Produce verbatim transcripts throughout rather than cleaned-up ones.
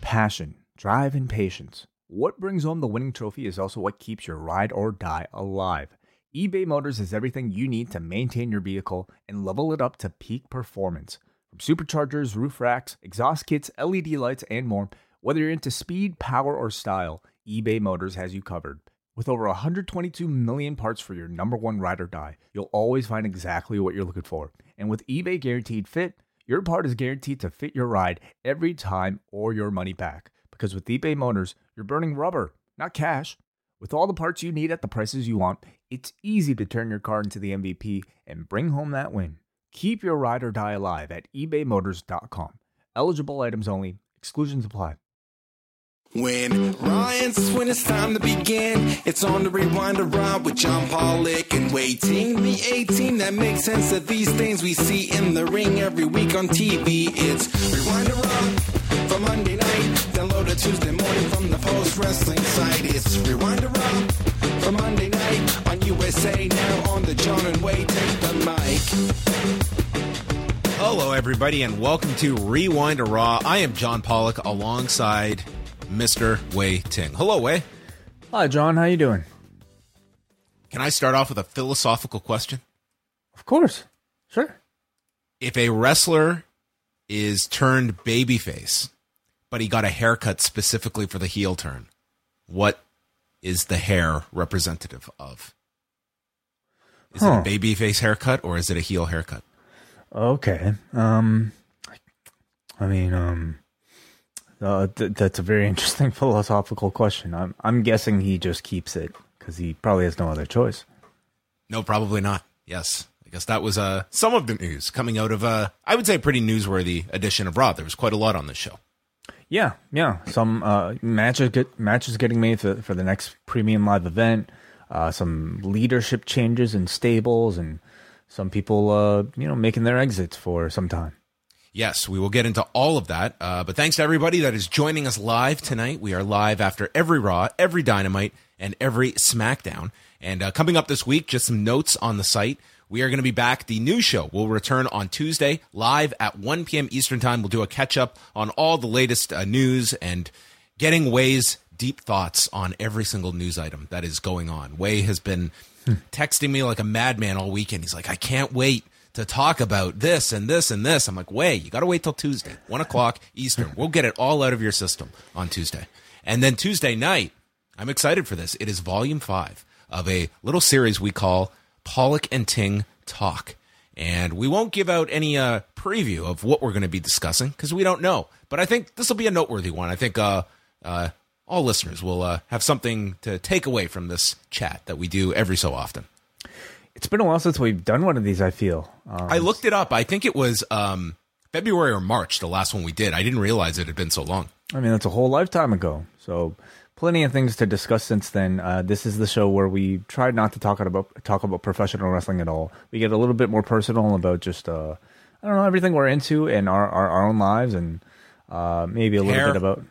passion, drive, and patience. What brings home the winning trophy is also what keeps your ride or die alive. eBay Motors has everything you need to maintain your vehicle and level it up to peak performance. From superchargers, roof racks, exhaust kits, L E D lights, and more, whether you're into speed, power, or style, eBay Motors has you covered. With over one hundred twenty-two million parts for your number one ride or die, you'll always find exactly what you're looking for. And with eBay Guaranteed Fit, your part is guaranteed to fit your ride every time or your money back. Because with eBay Motors, you're burning rubber, not cash. With all the parts you need at the prices you want, it's easy to turn your car into the M V P and bring home that win. Keep your ride or die alive at ebay motors dot com. Eligible items only. Exclusions apply. When Ryan's when it's time to begin, it's on the Rewind to Ride with John Pollock and Waiting, the A-Team that makes sense of these things we see in the ring every week on T V. It's Rewind to Ride for Monday night. Download it Tuesday morning from the Post Wrestling site. It's Rewind to Ride for Monday night on U S A. Now on the John and Wai Take the mic. Hello, everybody, and welcome to Rewind to Raw. I am John Pollock alongside Mister Wai Ting. Hello, Wai. Hi, John. How you doing? Can I start off with a philosophical question? Of course. Sure. If a wrestler is turned babyface, but he got a haircut specifically for the heel turn, what is the hair representative of? Is Huh. it a babyface haircut or is it a heel haircut? Okay. Um, I mean, um, uh, th- that's a very interesting philosophical question. I'm, I'm guessing he just keeps it because he probably has no other choice. No, probably not. Yes. I guess that was uh, some of the news coming out of, uh, I would say, a pretty newsworthy edition of Raw. There was quite a lot on this show. Yeah, yeah. Some uh, matches get matches getting made for for the next premium live event. Uh, some leadership changes in stables, and some people, uh, you know, making their exits for some time. Yes, we will get into all of that. Uh, but thanks to everybody that is joining us live tonight. We are live after every Raw, every Dynamite, and every SmackDown. And uh, coming up this week, just some notes on the site. We are going to be back. The new show will return on Tuesday, live at one p.m. Eastern Time. We'll do a catch-up on all the latest uh, news and getting Wai's deep thoughts on every single news item that is going on. Wai has been texting me like a madman all weekend. He's like, I can't wait to talk about this and this and this. I'm like, Wai, you got to wait till Tuesday, one o'clock Eastern. We'll get it all out of your system on Tuesday. And then Tuesday night, I'm excited for this. It is volume five of a little series we call Pollock and Ting Talk. And we won't give out any uh, preview of what we're going to be discussing because we don't know. But I think this will be a noteworthy one. I think uh, uh, all listeners will uh, have something to take away from this chat that we do every so often. It's been a while since we've done one of these, I feel. Um, I looked it up. I think it was um, February or March, the last one we did. I didn't realize it had been so long. I mean, that's a whole lifetime ago. So plenty of things to discuss since then. Uh, this is the show where we try not to talk about talk about professional wrestling at all. We get a little bit more personal about just, uh, I don't know, everything we're into and our, our, our own lives, and uh, maybe a little Hair. bit about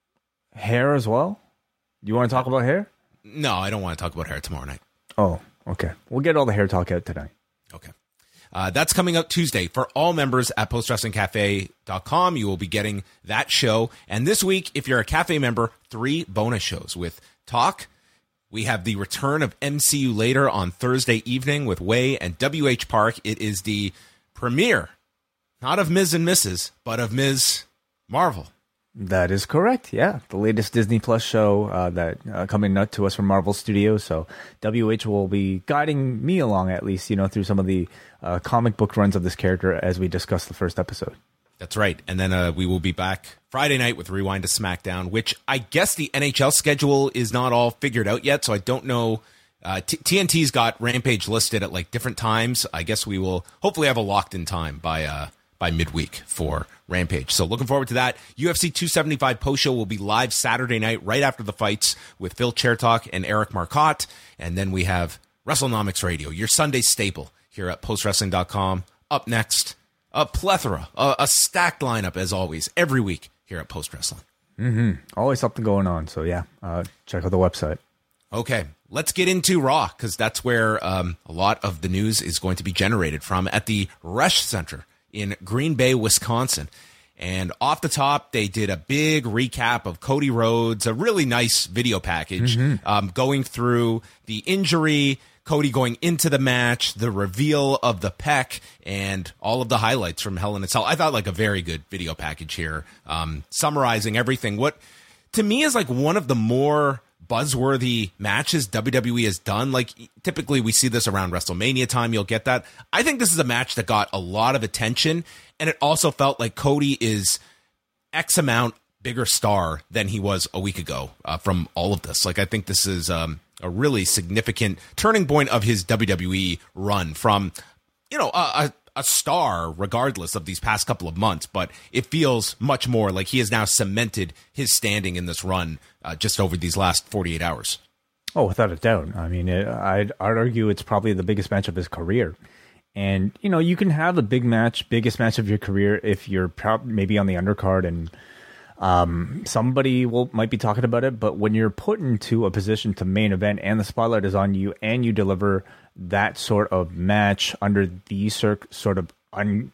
hair as well. You want to talk about hair? No, I don't want to talk about hair tomorrow night. Oh, okay. We'll get all the hair talk out tonight. Okay. Uh, that's coming up Tuesday. For all members at post wrestling cafe dot com, you will be getting that show. And this week, if you're a Cafe member, three bonus shows with Talk. We have the return of M C U Later on Thursday evening with Wai and W H Park. It is the premiere, not of Miz and Missus, but of Miz Marvel. That is correct. Yeah, the latest Disney Plus show uh, that uh, coming out to us from Marvel Studios. So W H will be guiding me along, at least, you know, through some of the uh, comic book runs of this character as we discuss the first episode. That's right. And then uh, we will be back Friday night with Rewind to SmackDown, which I guess the N H L schedule is not all figured out yet. So I don't know. Uh, T- TNT's got Rampage listed at like different times. I guess we will hopefully have a locked in time by uh, by midweek for Rampage. So looking forward to that. U F C two seventy-five post show will be live Saturday night right after the fights with Phil Chertok and Eric Marcotte. And then we have WrestleNomics Radio, your Sunday staple here at post wrestling dot com. Up next, a plethora, a, a stacked lineup as always, every week here at Post Wrestling. Mm-hmm. Always something going on. So yeah, uh, check out the website. Okay, let's get into Raw, because that's where um, a lot of the news is going to be generated from at the Resch Center in Green Bay, Wisconsin. And off the top, they did a big recap of Cody Rhodes, a really nice video package, mm-hmm. um, going through the injury, Cody going into the match, the reveal of the pec, and all of the highlights from Hell in a Cell. I thought like a very good video package here, um, summarizing everything. What to me is like one of the more buzzworthy matches W W E has done. Like typically we see this around WrestleMania time. You'll get that. I think this is a match that got a lot of attention, and it also felt like Cody is X amount bigger star than he was a week ago uh, from all of this. Like I think this is um, a really significant turning point of his W W E run from, you know, a, a a star regardless of these past couple of months, but it feels much more like he has now cemented his standing in this run uh, just over these last forty-eight hours. Oh, without a doubt. I mean, it, I'd, I'd argue it's probably the biggest match of his career. And, you know, you can have the big match, biggest match of your career if you're prob- maybe on the undercard and um, somebody will might be talking about it. But when you're put into a position to main event and the spotlight is on you and you deliver that sort of match under these cir- sort of un-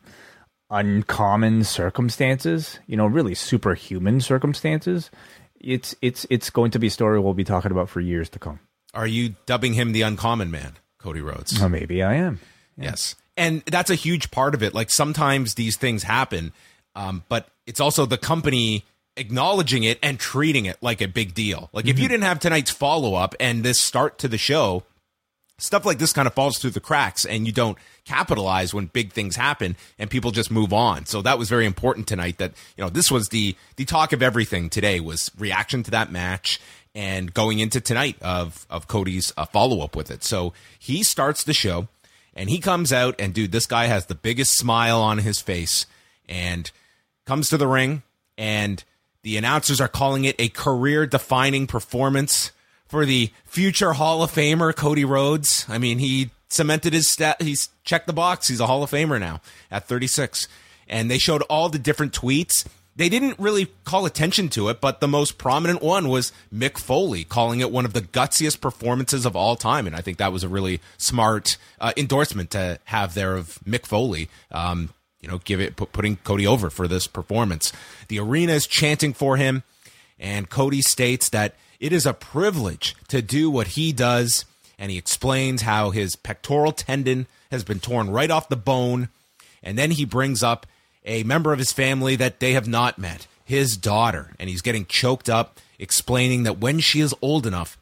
uncommon circumstances, you know, really superhuman circumstances, it's it's it's going to be a story we'll be talking about for years to come. Are you dubbing him the uncommon man, Cody Rhodes? Oh, maybe I am. Yeah. Yes. And that's a huge part of it. Like sometimes these things happen, um, but it's also the company acknowledging it and treating it like a big deal. Like mm-hmm. if you didn't have tonight's follow-up and this start to the show, stuff like this kind of falls through the cracks and you don't capitalize when big things happen and people just move on. So that was very important tonight that, you know, this was the, the talk of everything today was reaction to that match and going into tonight of, of Cody's uh, follow-up with it. So he starts the show and he comes out and dude, this guy has the biggest smile on his face and comes to the ring and the announcers are calling it a career-defining performance for the future Hall of Famer, Cody Rhodes. I mean, he cemented his stat. He's checked the box. He's a Hall of Famer now at thirty-six. And they showed all the different tweets. They didn't really call attention to it, but the most prominent one was Mick Foley calling it one of the gutsiest performances of all time. And I think that was a really smart uh, endorsement to have there of Mick Foley. Um, you know, give it put, putting Cody over for this performance. The arena is chanting for him, and Cody states that it is a privilege to do what he does, and he explains how his pectoral tendon has been torn right off the bone, and then he brings up a member of his family that they have not met, his daughter, and he's getting choked up, explaining that when she is old enough,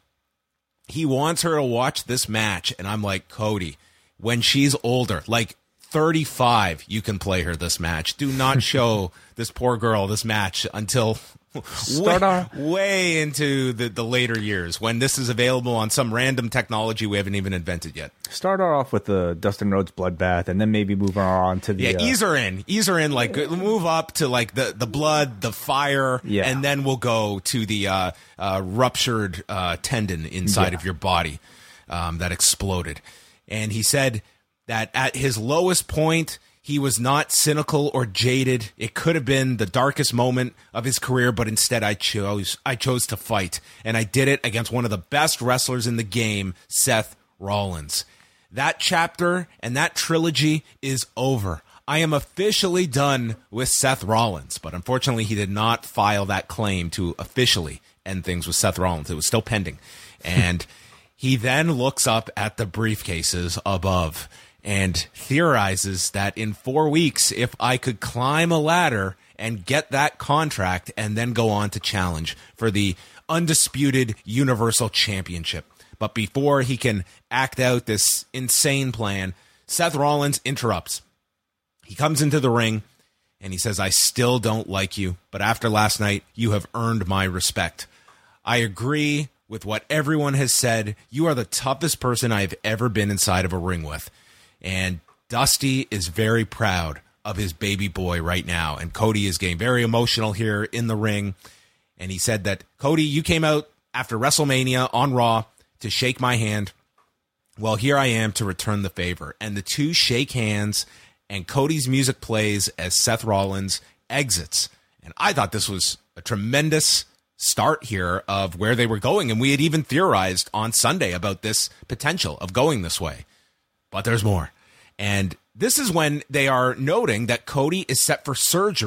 he wants her to watch this match, and I'm like, Cody, when she's older, like thirty-five, you can play her this match. Do not show this poor girl this match until Start way, off. way into the, the later years when this is available on some random technology we haven't even invented yet. Start her off with the Dustin Rhodes bloodbath, and then maybe move her on to the yeah. Uh, Ease her in, ease her in. Like move up to like the, the blood, the fire, yeah. and then we'll go to the uh, uh, ruptured uh, tendon inside yeah. of your body um, that exploded. And he said that at his lowest point, he was not cynical or jaded. It could have been the darkest moment of his career, but instead I chose I chose to fight. And I did it against one of the best wrestlers in the game, Seth Rollins. That chapter and that trilogy is over. I am officially done with Seth Rollins. But unfortunately, he did not file that claim to officially end things with Seth Rollins. It was still pending. And he then looks up at the briefcases above and theorizes that in four weeks, if I could climb a ladder and get that contract and then go on to challenge for the undisputed Universal Championship. But before he can act out this insane plan, Seth Rollins interrupts. He comes into the ring and he says, I still don't like you, but after last night, you have earned my respect. I agree with what everyone has said. You are the toughest person I've ever been inside of a ring with. And Dusty is very proud of his baby boy right now. And Cody is getting very emotional here in the ring. And he said that, Cody, you came out after WrestleMania on Raw to shake my hand. Well, here I am to return the favor. And the two shake hands, and Cody's music plays as Seth Rollins exits. And I thought this was a tremendous start here of where they were going. And we had even theorized on Sunday about this potential of going this way. But there's more. And this is when they are noting that Cody is set for surgery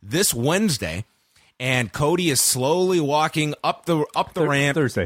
this Wednesday, and Cody is slowly walking up the up the Th- ramp. Thursday.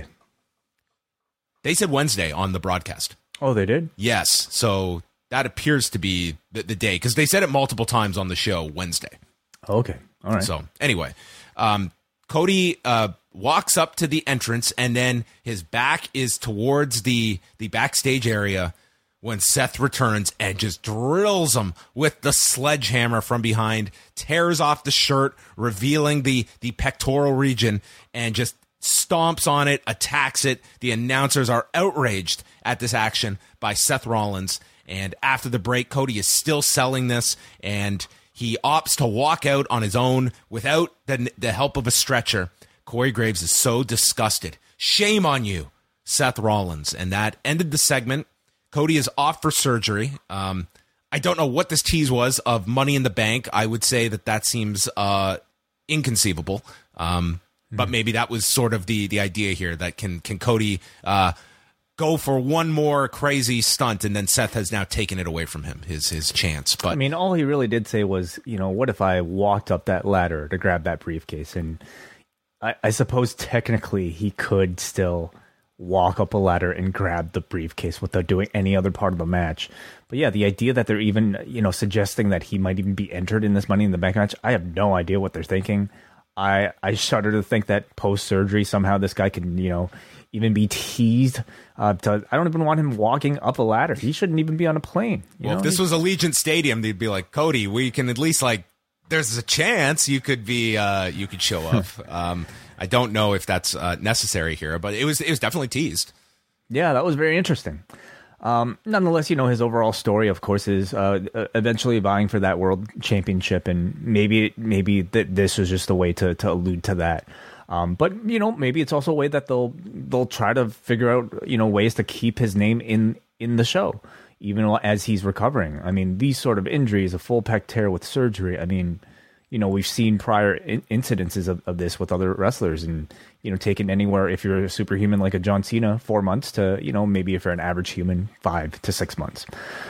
They said Wednesday on the broadcast. Oh, they did? Yes, so that appears to be the, the day, because they said it multiple times on the show, Wednesday. Okay, all right. So anyway, um, Cody uh, walks up to the entrance, and then his back is towards the the backstage area when Seth returns and just drills him with the sledgehammer from behind, tears off the shirt, revealing the the pectoral region, and just stomps on it, attacks it. The announcers are outraged at this action by Seth Rollins. And after the break, Cody is still selling this, and he opts to walk out on his own without the, the help of a stretcher. Corey Graves is so disgusted. Shame on you, Seth Rollins. And that ended the segment. Cody is off for surgery. Um, I don't know what this tease was of Money in the Bank. I would say that that seems uh, inconceivable. Um, but maybe that was sort of the the idea here, that can, can Cody uh, go for one more crazy stunt, and then Seth has now taken it away from him, his his chance. But I mean, all he really did say was, you know, what if I walked up that ladder to grab that briefcase? And I, I suppose technically he could still walk up a ladder and grab the briefcase without doing any other part of the match. But yeah, the idea that they're even, you know, suggesting that he might even be entered in this Money in the Bank match, I have no idea what they're thinking. I, I shudder to think that post-surgery somehow this guy could, you know, even be teased. Uh, to, I don't even want him walking up a ladder. He shouldn't even be on a plane. You well, know? if this was Allegiant Stadium, they'd be like, Cody, we can at least, like, there's a chance you could be, uh, you could show up. um, I don't know if that's uh, necessary here, but it was it was definitely teased. Yeah, that was very interesting. Um, nonetheless, you know, his overall story, of course, is uh, eventually vying for that world championship, and maybe maybe that this was just a way to to allude to that. Um, but you know, maybe it's also a way that they'll they'll try to figure out, you know, ways to keep his name in in the show, even as he's recovering. I mean, these sort of injuries, a full pec tear with surgery. I mean, you know, we've seen prior in- incidences of, of this with other wrestlers, and, you know, taken anywhere, if you're a superhuman like a John Cena, four months to, you know, maybe if you're an average human, five to six months.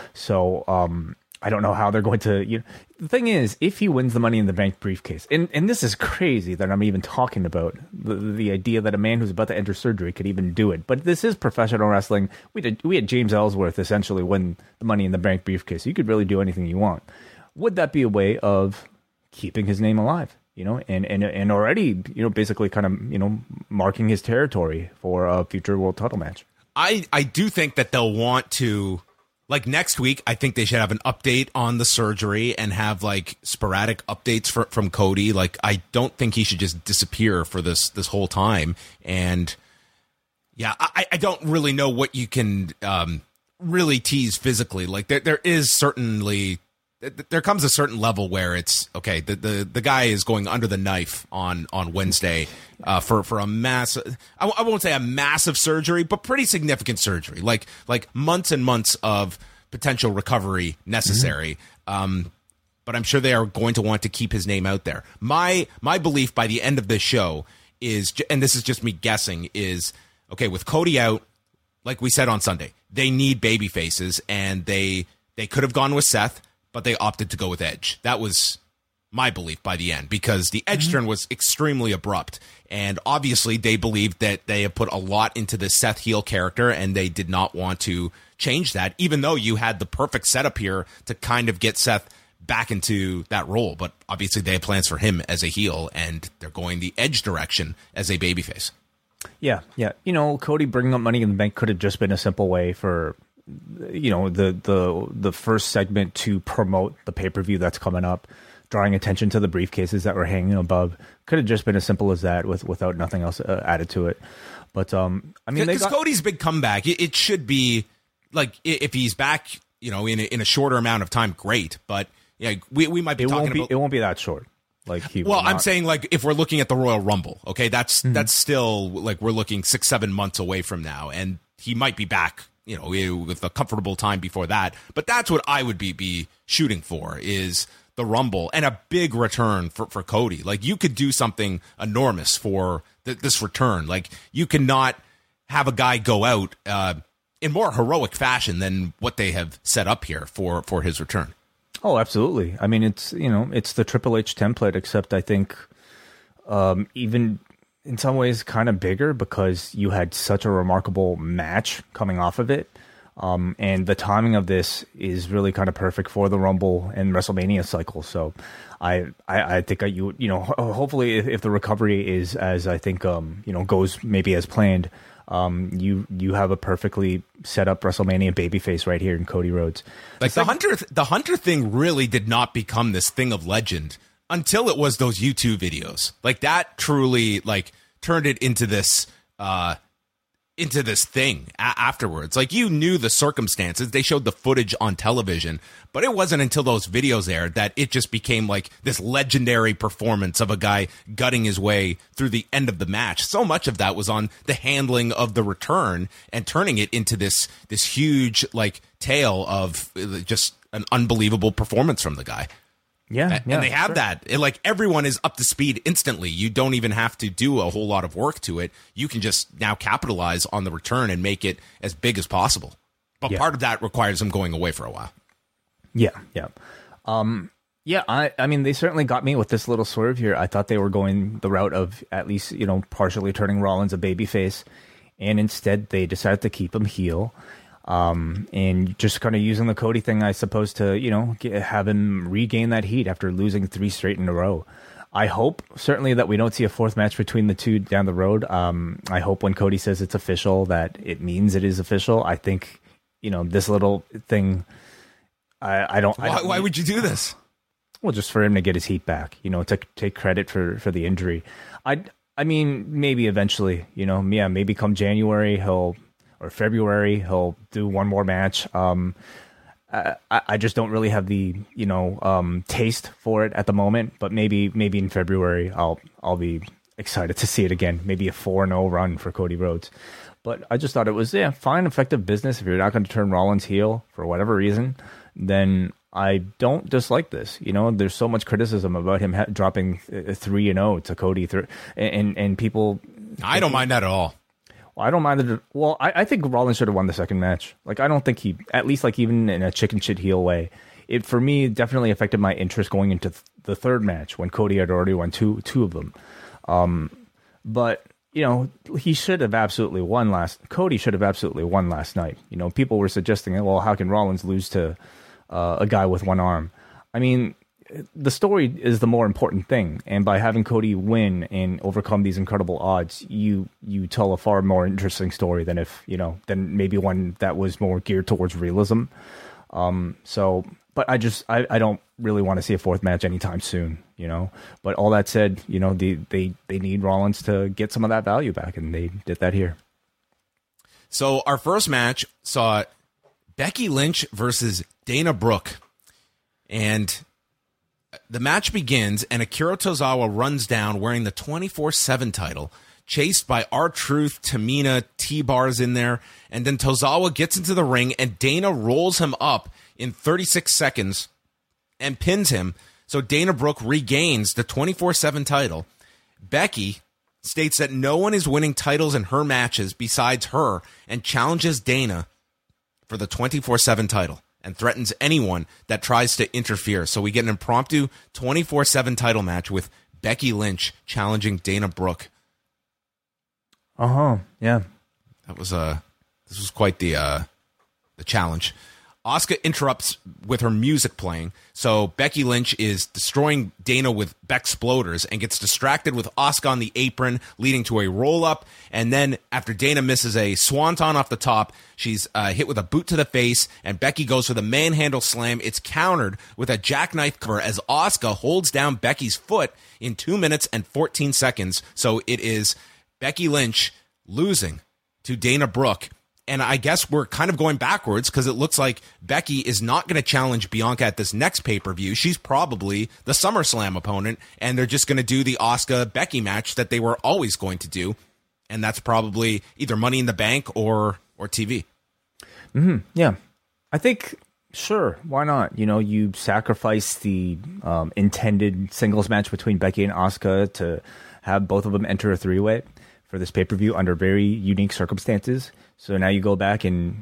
So um, I don't know how they're going to, you know, the thing is, if he wins the Money in the Bank briefcase, and, and this is crazy that I'm even talking about the, the idea that a man who's about to enter surgery could even do it. But this is professional wrestling. We did, we had James Ellsworth essentially win the Money in the Bank briefcase. You could really do anything you want. Would that be a way of keeping his name alive, you know, and, and, and already, you know, basically kind of, you know, marking his territory for a future world title match? I, I do think that they'll want to, like, next week, I think they should have an update on the surgery and have, like, sporadic updates for, from Cody. Like, I don't think he should just disappear for this, this whole time. And yeah, I, I don't really know what you can um, really tease physically. Like, there, there is certainly, there comes a certain level where it's okay. The, the, the guy is going under the knife on, on Wednesday uh, for, for a massive, I, I won't say a massive surgery, but pretty significant surgery, like, like months and months of potential recovery necessary. Mm-hmm. Um, but I'm sure they are going to want to keep his name out there. My, my belief by the end of this show is, and this is just me guessing, is okay, with Cody out, like we said on Sunday, they need baby faces, and they, they could have gone with Seth, but they opted to go with Edge. That was my belief by the end, because the Edge mm-hmm. turn was extremely abrupt. And obviously they believed that they have put a lot into the Seth heel character, and they did not want to change that, even though you had the perfect setup here to kind of get Seth back into that role. But obviously they have plans for him as a heel, and they're going the Edge direction as a babyface. Yeah, yeah. You know, Cody bringing up Money in the Bank could have just been a simple way for, you know, the the the first segment to promote the pay-per-view that's coming up, drawing attention to the briefcases that were hanging above. Could have just been as simple as that, with without nothing else uh, added to it. But um, I mean, because got- Cody's big comeback, it, it should be like, if he's back, you know, in a, in a shorter amount of time, great. But yeah, we we might be it talking won't be, about. It won't be that short. Like he. Well, not- I'm saying, like, if we're looking at the Royal Rumble, okay, that's mm-hmm. that's still, like, we're looking six seven months away from now, and he might be back, you know, with a comfortable time before that. But that's what I would be be shooting for, is the Rumble, and a big return for, for Cody. Like, you could do something enormous for th- this return. Like, you cannot have a guy go out uh, in more heroic fashion than what they have set up here for, for his return. Oh, absolutely. I mean, it's, you know, it's the Triple H template, except I think um, even in some ways kind of bigger because you had such a remarkable match coming off of it. Um, and the timing of this is really kind of perfect for the Rumble and WrestleMania cycle. So I, I, I think I, you, you know, hopefully if, if the recovery is as I think, um, you know, goes maybe as planned, um, you, you have a perfectly set up WrestleMania babyface right here in Cody Rhodes. Like the Hunter, the Hunter thing really did not become this thing of legend until it was those YouTube videos. Like that truly like turned it into this, uh, into this thing a- afterwards. Like you knew the circumstances. They showed the footage on television, but it wasn't until those videos aired that it just became like this legendary performance of a guy gutting his way through the end of the match. So much of that was on the handling of the return and turning it into this, this huge like tale of just an unbelievable performance from the guy. Yeah, and yeah, they have sure. that. It, like everyone is up to speed instantly. You don't even have to do a whole lot of work to it. You can just now capitalize on the return and make it as big as possible. But Yeah. part of that requires them going away for a while. Yeah, yeah. Um, yeah, I, I mean, they certainly got me with this little swerve here. I thought they were going the route of at least, you know, partially turning Rollins a babyface. And instead, they decided to keep him heel. Um, and just kind of using the Cody thing, I suppose, to, you know, get, have him regain that heat after losing three straight in a row. I hope certainly that we don't see a fourth match between the two down the road. Um, I hope when Cody says it's official that it means it is official. I think, you know, this little thing, I, I don't. Why, I don't why would you do this? Well, just for him to get his heat back, you know, to take credit for, for the injury. I, I mean, maybe eventually, you know, yeah, maybe come January, he'll, or February, he'll do one more match. Um, I, I just don't really have the, you know, um, taste for it at the moment, but maybe, maybe in February, I'll, I'll be excited to see it again. Maybe a four and oh run for Cody Rhodes. But I just thought it was, yeah, fine, effective business. If you're not going to turn Rollins heel for whatever reason, then I don't dislike this. You know, there's so much criticism about him ha- dropping three and oh to Cody, th- and and people. I don't mind that at all. Well, I don't mind the. Well, I, I think Rollins should have won the second match. Like, I don't think he, at least like even in a chicken shit heel way, it for me definitely affected my interest going into th- the third match when Cody had already won two two of them. Um, but you know, he should have absolutely won last. Cody should have absolutely won last night. You know, people were suggesting, well, how can Rollins lose to uh, a guy with one arm? I mean, the story is the more important thing, and by having Cody win and overcome these incredible odds, you you tell a far more interesting story than if you know than maybe one that was more geared towards realism. Um, so, but I just I, I don't really want to see a fourth match anytime soon, you know. But all that said, you know, they they they need Rollins to get some of that value back, and they did that here. So our first match saw Becky Lynch versus Dana Brooke, and the match begins, and Akira Tozawa runs down wearing the twenty-four seven title, chased by R-Truth, Tamina, T-Bar's in there, and then Tozawa gets into the ring, and Dana rolls him up in thirty-six seconds and pins him, so Dana Brooke regains the twenty-four seven title. Becky states that no one is winning titles in her matches besides her, and challenges Dana for the twenty-four seven title, and threatens anyone that tries to interfere. So we get an impromptu twenty-four seven title match with Becky Lynch challenging Dana Brooke. Uh-huh, yeah. That was uh this was quite the uh the challenge. Asuka interrupts with her music playing, so Becky Lynch is destroying Dana with Bexploders and gets distracted with Asuka on the apron, leading to a roll-up, and then after Dana misses a swanton off the top, she's uh, hit with a boot to the face, and Becky goes for the manhandle slam. It's countered with a jackknife cover as Asuka holds down Becky's foot in two minutes and fourteen seconds, so it is Becky Lynch losing to Dana Brooke. And I guess we're kind of going backwards because it looks like Becky is not going to challenge Bianca at this next pay-per-view. She's probably the SummerSlam opponent, and they're just going to do the Asuka-Becky match that they were always going to do. And that's probably either Money in the Bank or or T V. Mm-hmm. Yeah. I think, sure, why not? You know, you sacrifice the um, intended singles match between Becky and Asuka to have both of them enter a three-way for this pay-per-view under very unique circumstances. So now you go back and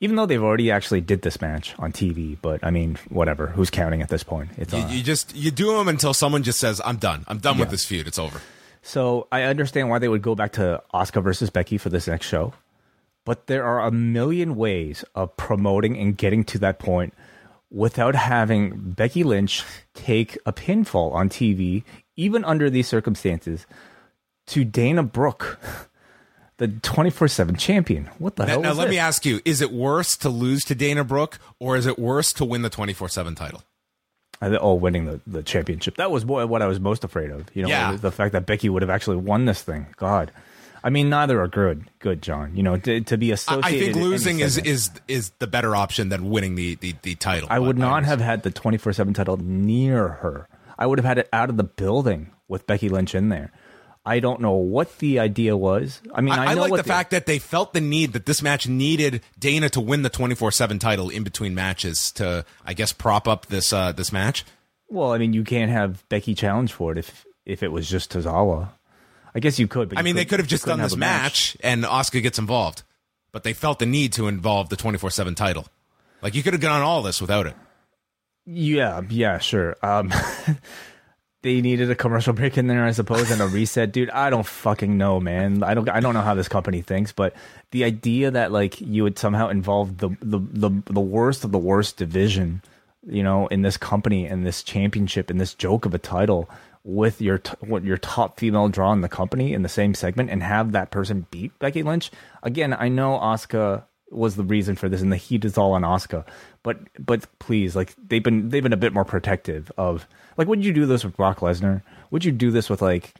Even though they've already actually did this match on T V, but I mean, whatever. Who's counting at this point? It's You, uh, you just you do them until someone just says, "I'm done. I'm done Yeah. with this feud. It's over." So I understand why they would go back to Asuka versus Becky for this next show, but there are a million ways of promoting and getting to that point without having Becky Lynch take a pinfall on T V, even under these circumstances, to Dana Brooke, the twenty-four seven champion. What the Now, hell now is let this? me ask you: is it worse to lose to Dana Brooke, or is it worse to win the twenty-four seven title? I th- Oh, winning the, the championship. That was what what I was most afraid of. You know, Yeah. the fact that Becky would have actually won this thing. God. I mean, neither are good, good, John. You know, to, to be I, associated. I think in any losing is, segment. is is the better option than winning the the, the title. I would But not was- have had the twenty-four seven title near her. I would have had it out of the building with Becky Lynch in there. I don't know what the idea was. I mean, I, I, I know like what the fact that they felt the need that this match needed Dana to win the twenty-four seven title in between matches to, I guess, prop up this uh, this match. Well, I mean, you can't have Becky challenge for it if if it was just Tozawa. I guess you could. But I you mean, they could have you just couldn't done this have a match, and Asuka gets involved, but they felt the need to involve the twenty-four seven title. Like, you could have done all this without it. Yeah, yeah, sure. Um, they needed a commercial break in there, I suppose, and a reset, dude. I don't fucking know, man. I don't. I don't know how this company thinks, but the idea that like you would somehow involve the the the, the worst of the worst division, you know, in this company and this championship and this joke of a title with your t- what your top female draw in the company in the same segment and have that person beat Becky Lynch again. I know Asuka was the reason for this, and the heat is all on Asuka. But but please, like they've been they've been a bit more protective of like. Would you do this with Brock Lesnar? Would you do this with like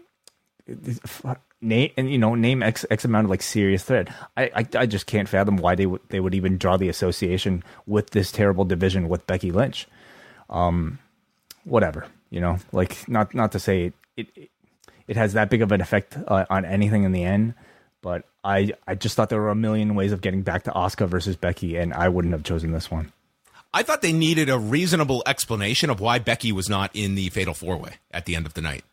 name and you know name X X amount of like serious threat? I I, I just can't fathom why they would they would even draw the association with this terrible division with Becky Lynch. Um, whatever, you know, like not not to say it it, it has that big of an effect uh, on anything in the end. But I, I just thought there were a million ways of getting back to Asuka versus Becky, and I wouldn't have chosen this one. I thought they needed a reasonable explanation of why Becky was not in the Fatal four-Way at the end of the night.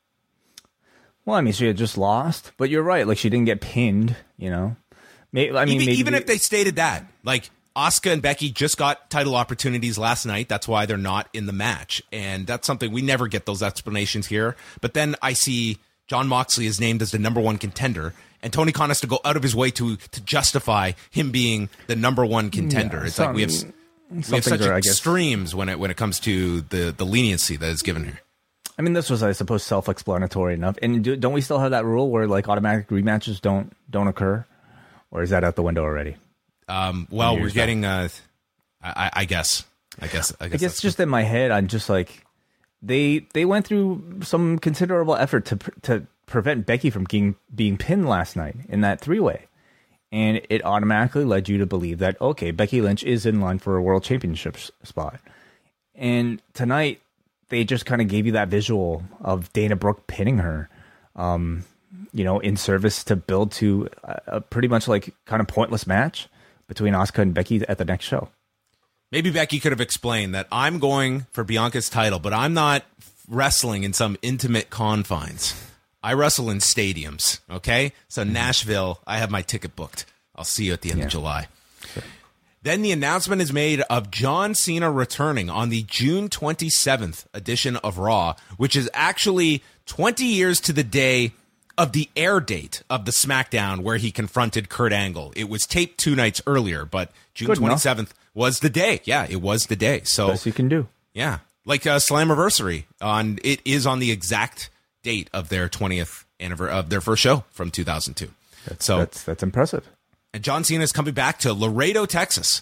Well, I mean, she had just lost, but you're right. Like, she didn't get pinned, you know? Maybe, I mean, even, maybe even if they stated that, like, Asuka and Becky just got title opportunities last night. That's why they're not in the match. And that's something we never get those explanations here. But then I see Jon Moxley is named as the number one contender, and Tony Khan has to go out of his way to to justify him being the number one contender. Yeah, it's some- like we have we have some such things are, I guess- extremes when it when it comes to the the leniency that is given here. I mean, this was, I suppose, self-explanatory enough. And do, don't we still have that rule where like automatic rematches don't don't occur, or is that out the window already? Um, well, we're Years getting. Uh, I, I guess. I guess. I guess. I guess that's- just in my head, I'm just like they they went through some considerable effort to pr- to prevent Becky from being being pinned last night in that three way, and it automatically led you to believe that okay, Becky Lynch is in line for a world championship s- spot. And tonight, they just kind of gave you that visual of Dana Brooke pinning her, um, you know, in service to build to a, a pretty much like kind of pointless match between Asuka and Becky at the next show. Maybe Becky could have explained that I'm going for Bianca's title, but I'm not wrestling in some intimate confines. I wrestle in stadiums, okay? So Nashville, I have my ticket booked. I'll see you at the end Yeah. of July. Sure. Then the announcement is made of John Cena returning on the June twenty-seventh edition of Raw, which is actually twenty years to the day of the air date of the SmackDown where he confronted Kurt Angle. It was taped two nights earlier, but June Good enough. twenty-seventh was the day. Yeah, it was the day. So Best you can do. yeah, like a Slammiversary on it is on the exact date of their twentieth anniversary of their first show from two thousand two. That's, so that's that's impressive. and John Cena is coming back to Laredo, Texas.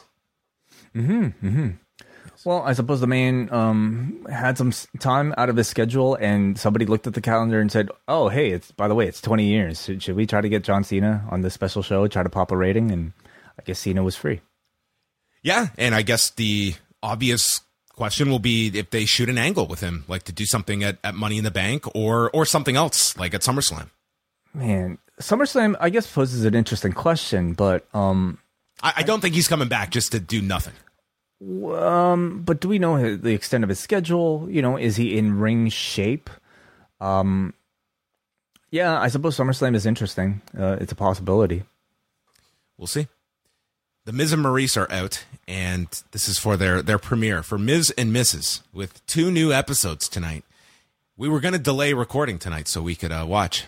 Well, I suppose the man um, had some s- time out of his schedule, and somebody looked at the calendar and said, "Oh, hey, it's by the way, it's twenty years. Should, should we try to get John Cena on this special show? Try to pop a rating?" And I guess Cena was free. Yeah, and I guess the obvious question will be if they shoot an angle with him, like to do something at, at Money in the Bank or or something else, like at SummerSlam. Man, SummerSlam, I guess, poses an interesting question, but um, I, I don't think he's coming back just to do nothing. um, but do we know his, the extent of his schedule? You know, is he in ring shape? Um, yeah, I suppose SummerSlam is interesting. Uh, it's a possibility. We'll see. The Miz and Maurice are out, and this is for their, their premiere for Miz and Missus with two new episodes tonight. We were going to delay recording tonight so we could uh, watch.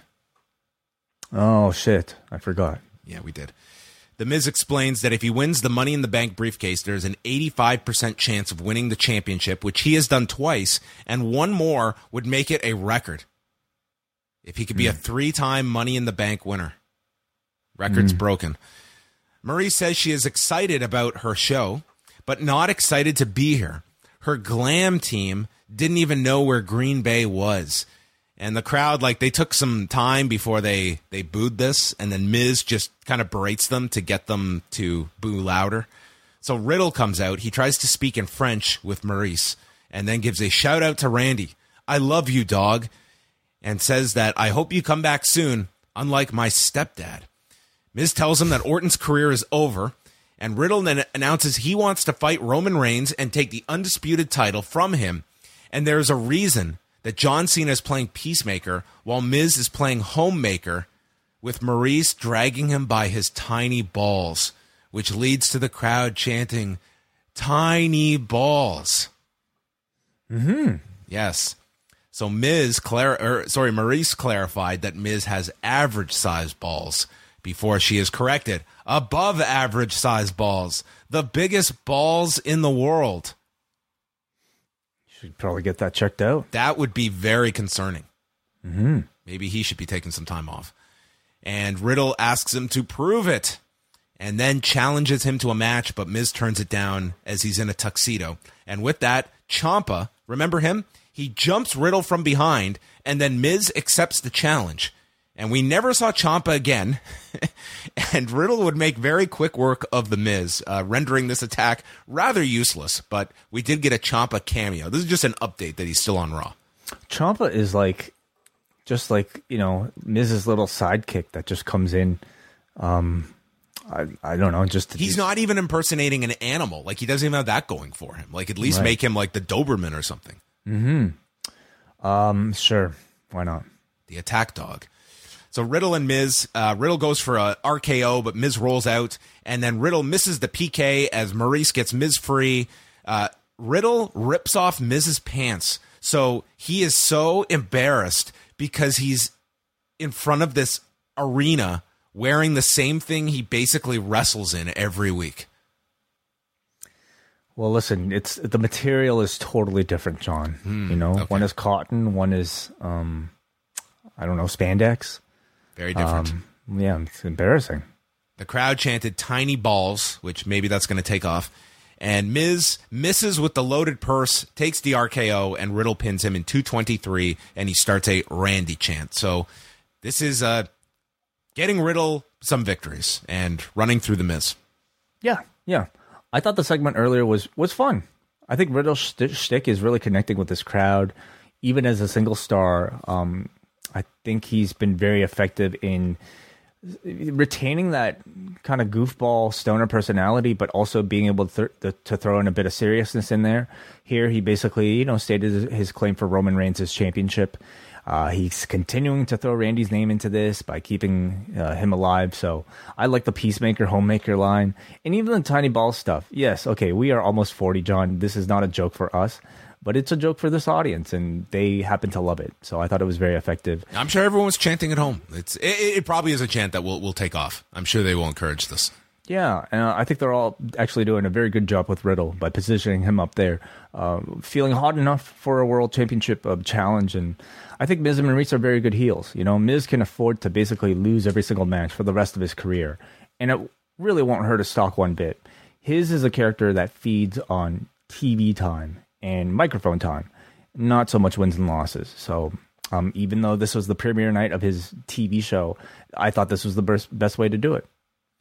Oh, shit. I forgot. Yeah, we did. The Miz explains that if he wins the Money in the Bank briefcase, there's an eighty-five percent chance of winning the championship, which he has done twice, and one more would make it a record. If he could be mm. a three-time Money in the Bank winner. Record's mm. broken. Maurice says she is excited about her show, but not excited to be here. Her glam team didn't even know where Green Bay was. And the crowd, like, they took some time before they, they booed this, and then Miz just kind of berates them to get them to boo louder. So Riddle comes out. He tries to speak in French with Maurice, and then gives a shout-out to Randy. I love you, dog. And says that, I hope you come back soon, unlike my stepdad. Miz tells him that Orton's career is over, and Riddle then announces he wants to fight Roman Reigns and take the undisputed title from him. And there's a reason that John Cena is playing Peacemaker while Miz is playing Homemaker, with Maurice dragging him by his tiny balls, which leads to the crowd chanting, tiny balls. Mm-hmm. Yes. So Miz, clar- er, sorry, Maurice clarified that Miz has average-sized balls, before she is corrected. Above average size balls. The biggest balls in the world. You should probably get that checked out. That would be very concerning. Mm-hmm. Maybe he should be taking some time off. And Riddle asks him to prove it. And then challenges him to a match, but Miz turns it down as he's in a tuxedo. And with that, Ciampa, remember him? He jumps Riddle from behind, and then Miz accepts the challenge. And we never saw Ciampa again. And Riddle would make very quick work of The Miz, uh, rendering this attack rather useless. But we did get a Ciampa cameo. This is just an update that he's still on Raw. Ciampa is like, just like, you know, Miz's little sidekick that just comes in. Um, I, I don't know. Just He's not even impersonating an animal. Like, he doesn't even have that going for him. Like, at least right. make him like the Doberman or something. Mm-hmm. Um, sure. Why not? The attack dog. So Riddle and Miz, uh, Riddle goes for a R K O, but Miz rolls out, and then Riddle misses the P K as Maurice gets Miz free. Uh, Riddle rips off Miz's pants, so he is so embarrassed because he's in front of this arena wearing the same thing he basically wrestles in every week. Well, listen, it's the material is totally different, John. Mm, you know, okay. One is cotton, one is, um, I don't know, spandex. Very different. Um, yeah, it's embarrassing. The crowd chanted tiny balls, which maybe that's going to take off. And Miz misses with the loaded purse, takes the R K O, and Riddle pins him in two twenty-three, and he starts a Randy chant. So this is uh, getting Riddle some victories and running through the Miz. Yeah, yeah. I thought the segment earlier was, was fun. I think Riddle's shtick is really connecting with this crowd, even as a single star. Um, I think he's been very effective in retaining that kind of goofball stoner personality, but also being able to, th- to throw in a bit of seriousness in there. Here, he basically, you know, stated his claim for Roman Reigns' championship. Uh, he's continuing to throw Randy's name into this by keeping uh, him alive. So I like the Peacemaker, Homemaker line. And even the tiny ball stuff. Yes, okay, we are almost forty, John. This is not a joke for us. But it's a joke for this audience, and they happen to love it. So I thought it was very effective. I'm sure everyone's chanting at home. It's it, it probably is a chant that will will take off. I'm sure they will encourage this. Yeah, and uh, I think they're all actually doing a very good job with Riddle by positioning him up there, uh, feeling hot enough for a world championship uh, challenge. And I think Miz and Maurice are very good heels. You know, Miz can afford to basically lose every single match for the rest of his career, and it really won't hurt his stock one bit. His is a character that feeds on T V time and microphone time, not so much wins and losses. So um, even though this was the premiere night of his T V show, I thought this was the best, best way to do it.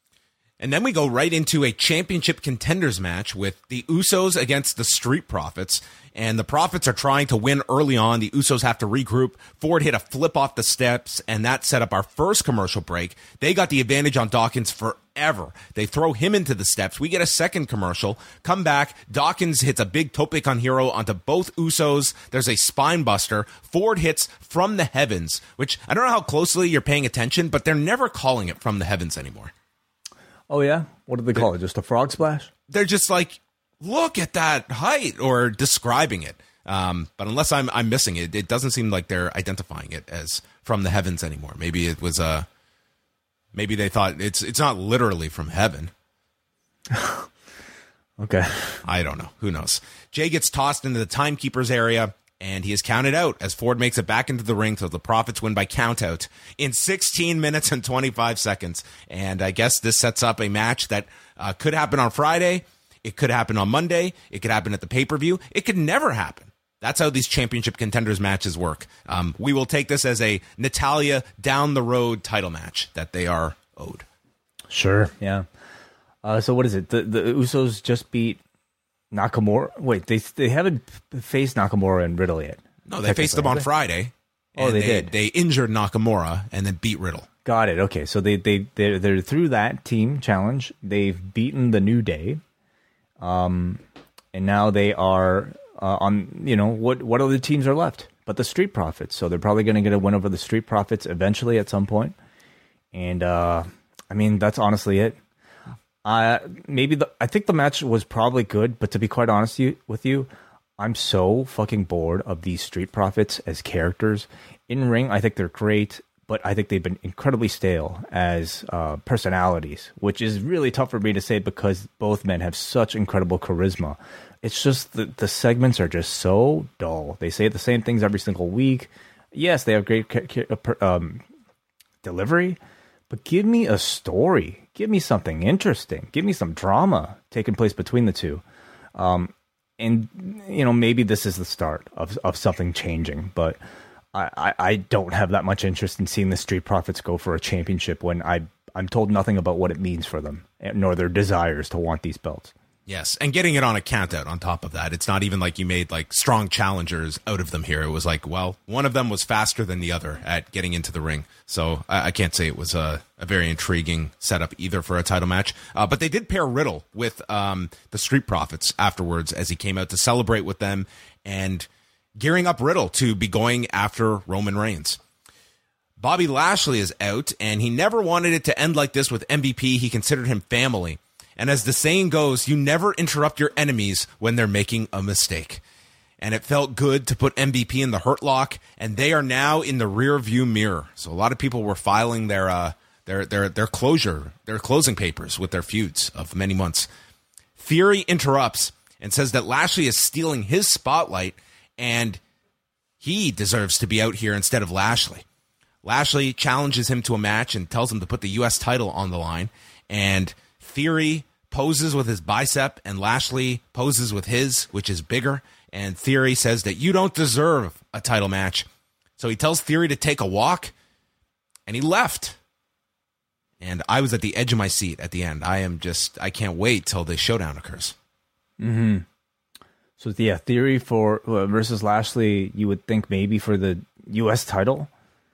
And then we go right into a championship contenders match with the Usos against the Street Profits. And the Profits are trying to win early on. The Usos have to regroup. Ford hit a flip off the steps, and that set up our first commercial break. They got the advantage on Dawkins forever. They throw him into the steps. We get a second commercial. Come back. Dawkins hits a big tope con hero onto both Usos. There's a spine buster. Ford hits from the heavens, which I don't know how closely you're paying attention, but they're never calling it from the heavens anymore. Oh, yeah? What do they call it? Just a frog splash? They're just like, look at that height, or describing it. Um, but unless I'm I'm missing it, it doesn't seem like they're identifying it as from the heavens anymore. Maybe it was uh, maybe they thought it's it's not literally from heaven. Okay. I don't know. Who knows? Jay gets tossed into the timekeeper's area, and he is counted out as Ford makes it back into the ring, so the Profits win by countout in sixteen minutes and twenty-five seconds. And I guess this sets up a match that uh, could happen on Friday. It could happen on Monday. It could happen at the pay-per-view. It could never happen. That's how these championship contenders matches work. Um, we will take this as a Natalya down-the-road title match that they are owed. Sure, yeah. Uh, so what is it? The the Usos just beat Nakamura. Wait, they they haven't faced Nakamura and Riddle yet. No, they faced them on Friday. Oh, they, they did. They injured Nakamura and then beat Riddle. Got it. Okay, so they they they're, they're through that team challenge. They've beaten the New Day, um, and now they are uh, on. You know what? What other teams are left? But the Street Profits. So they're probably going to get a win over the Street Profits eventually at some point. And uh, I mean, that's honestly it. Uh, maybe the I think the match was probably good, but to be quite honest you, with you, I'm so fucking bored of these Street Profits as characters. In ring, I think they're great, but I think they've been incredibly stale as uh, personalities, which is really tough for me to say because both men have such incredible charisma. It's just the, the segments are just so dull. They say the same things every single week. Yes, they have great um, delivery, but give me a story. Give me something interesting. Give me some drama taking place between the two. Um, and, you know, maybe this is the start of, of something changing, but I, I, I don't have that much interest in seeing the Street Profits go for a championship when I, I'm told nothing about what it means for them, nor their desires to want these belts. Yes, and getting it on a countout on top of that. It's not even like you made like strong challengers out of them here. It was like, well, one of them was faster than the other at getting into the ring. So I, I can't say it was a, a very intriguing setup either for a title match. Uh, but they did pair Riddle with um, the Street Profits afterwards as he came out to celebrate with them and gearing up Riddle to be going after Roman Reigns. Bobby Lashley is out, and he never wanted it to end like this with M V P. He considered him family. And as the saying goes, you never interrupt your enemies when they're making a mistake. And it felt good to put M V P in the Hurt Lock, and they are now in the rear view mirror. So a lot of people were filing their uh, their their their closure, their closing papers with their feuds of many months. Theory interrupts and says that Lashley is stealing his spotlight, and he deserves to be out here instead of Lashley. Lashley challenges him to a match and tells him to put the U S title on the line, and Theory poses with his bicep, and Lashley poses with his, which is bigger. And Theory says that you don't deserve a title match. So he tells Theory to take a walk, and he left. And I was at the edge of my seat at the end. I am just, I can't wait till the showdown occurs. Mm-hmm. So, yeah, Theory for uh, versus Lashley, you would think maybe for the U S title?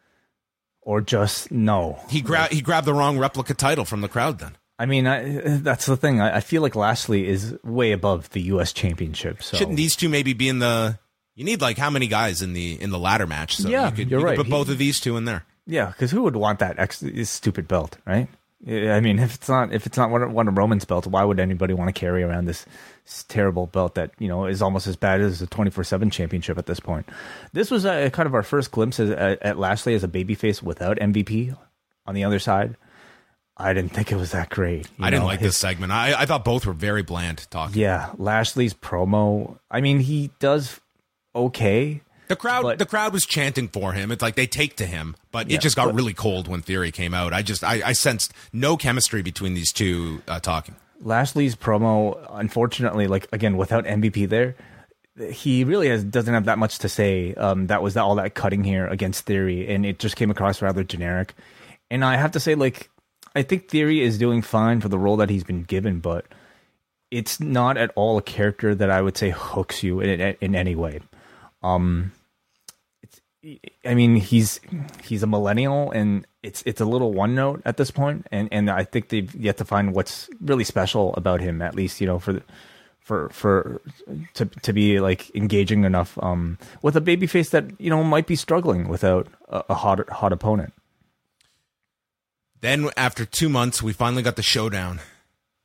Or just no? He, gra- he grabbed the wrong replica title from the crowd then. I mean, I, that's the thing. I, I feel like Lashley is way above the U S championship. So. Shouldn't these two maybe be in the... You need like how many guys in the in the ladder match? So yeah, you could, you're you could right. put He, both of these two in there. Yeah, because who would want that ex- stupid belt, right? I mean, if it's not if it's not one, one of Roman's belts, why would anybody want to carry around this, this terrible belt that, you know, is almost as bad as the twenty-four seven championship at this point? This was a, kind of our first glimpse at, at Lashley as a babyface without M V P on the other side. I didn't think it was that great. I know, didn't like his, this segment. I, I thought both were very bland talking. Yeah, Lashley's promo. I mean, he does okay. The crowd, but, the crowd was chanting for him. It's like they take to him, but yeah, it just got but, really cold when Theory came out. I just, I, I sensed no chemistry between these two uh, talking. Lashley's promo, unfortunately, like again without M V P there, he really has, doesn't have that much to say. Um, that was all that cutting here against Theory, and it just came across rather generic. And I have to say, like, I think Theory is doing fine for the role that he's been given, but it's not at all a character that I would say hooks you in in any way. Um, it's, I mean, he's he's a millennial, and it's it's a little one note at this point, and and I think they've yet to find what's really special about him, at least, you know, for the, for for to to be like engaging enough um with a babyface that, you know, might be struggling without a, a hot hot opponent. Then after two months, we finally got the showdown.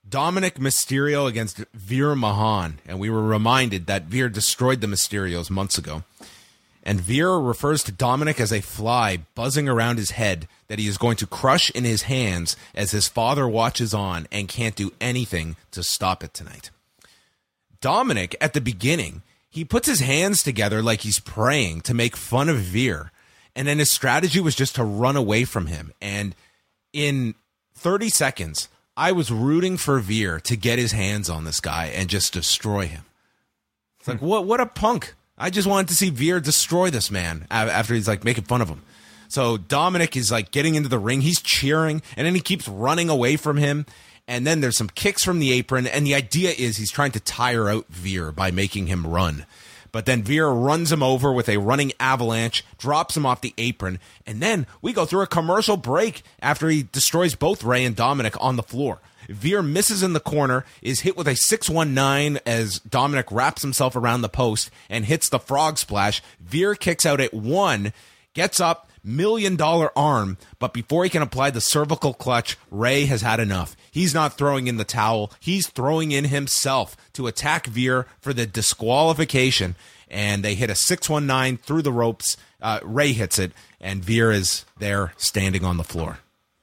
Dominic Mysterio against Veer Mahaan, and we were reminded that Veer destroyed the Mysterios months ago. And Veer refers to Dominic as a fly buzzing around his head that he is going to crush in his hands as his father watches on and can't do anything to stop it tonight. Dominic, at the beginning, he puts his hands together like he's praying to make fun of Veer, and then his strategy was just to run away from him. And in thirty seconds, I was rooting for Veer to get his hands on this guy and just destroy him. It's like, what, what a punk. I just wanted to see Veer destroy this man after he's like making fun of him. So Dominic is like getting into the ring. He's cheering, and then he keeps running away from him. And then there's some kicks from the apron. And the idea is he's trying to tire out Veer by making him run. But then Veer runs him over with a running avalanche, drops him off the apron. And then we go through a commercial break after he destroys both Ray and Dominic on the floor. Veer misses in the corner, is hit with a six one nine as Dominic wraps himself around the post and hits the frog splash. Veer kicks out at one, gets up, million dollar arm, but before he can apply the cervical clutch, Ray has had enough. He's not throwing in the towel. He's throwing in himself to attack Veer for the disqualification, and they hit a six one nine through the ropes. Uh, Ray hits it, and Veer is there standing on the floor.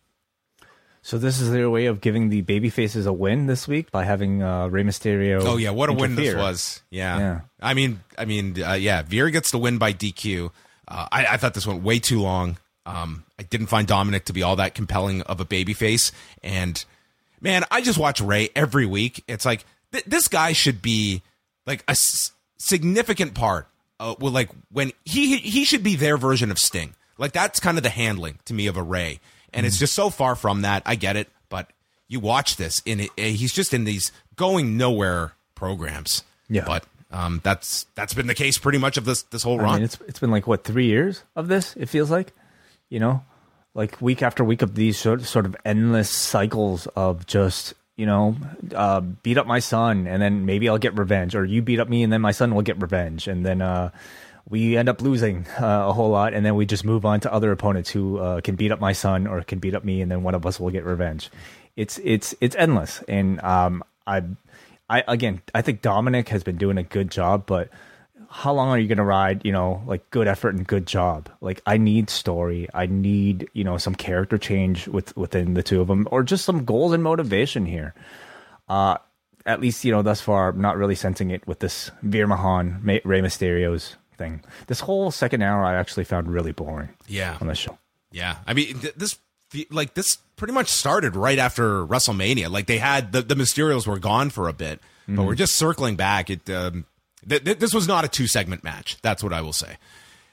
So this is their way of giving the babyfaces a win this week by having uh, Rey Mysterio. Oh yeah, what a interfere. win this was! Yeah, yeah. I mean, I mean, uh, yeah. Veer gets the win by D Q. Uh, I, I thought this went way too long. Um, I didn't find Dominic to be all that compelling of a babyface, and man, I just watch Ray every week. It's like th- this guy should be like a s- significant part. Uh, well, like when he he should be their version of Sting. Like that's kind of the handling to me of a Ray. And it's just so far from that. I get it, but you watch this, and it, he's just in these going nowhere programs. Yeah, but um, that's that's been the case pretty much of this this whole run. I mean, it's it's been like what three years of this. It feels like, you know, like week after week of these sort sort of endless cycles of just you know, uh, beat up my son, and then maybe I'll get revenge, or you beat up me, and then my son will get revenge, and then. Uh, We end up losing uh, a whole lot, and then we just move on to other opponents who uh, can beat up my son or can beat up me, and then one of us will get revenge. It's it's it's endless, and um, I, I again, I think Dominic has been doing a good job, but how long are you going to ride? You know, like good effort and good job. Like I need story, I need you know some character change with within the two of them, or just some goals and motivation here. Uh, at least you know thus far, I'm not really sensing it with this Veer Mahaan, Rey Mysterio's. Thing. This whole second hour I actually found really boring. Yeah, on the show. Yeah, I mean th- this like this pretty much started right after WrestleMania. Like they had the the Mysterios were gone for a bit, but mm-hmm. we're just circling back. It um, th- th- this was not a two segment match. That's what I will say.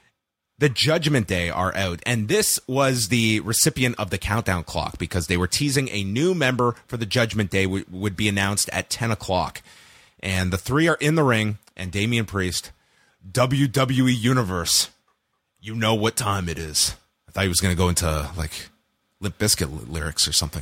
The Judgment Day are out, and this was the recipient of the countdown clock because they were teasing a new member for the Judgment Day w- would be announced at ten o'clock, and the three are in the ring, and Damian Priest. W W E Universe, you know what time it is. I thought he was going to go into like Limp Bizkit lyrics or something.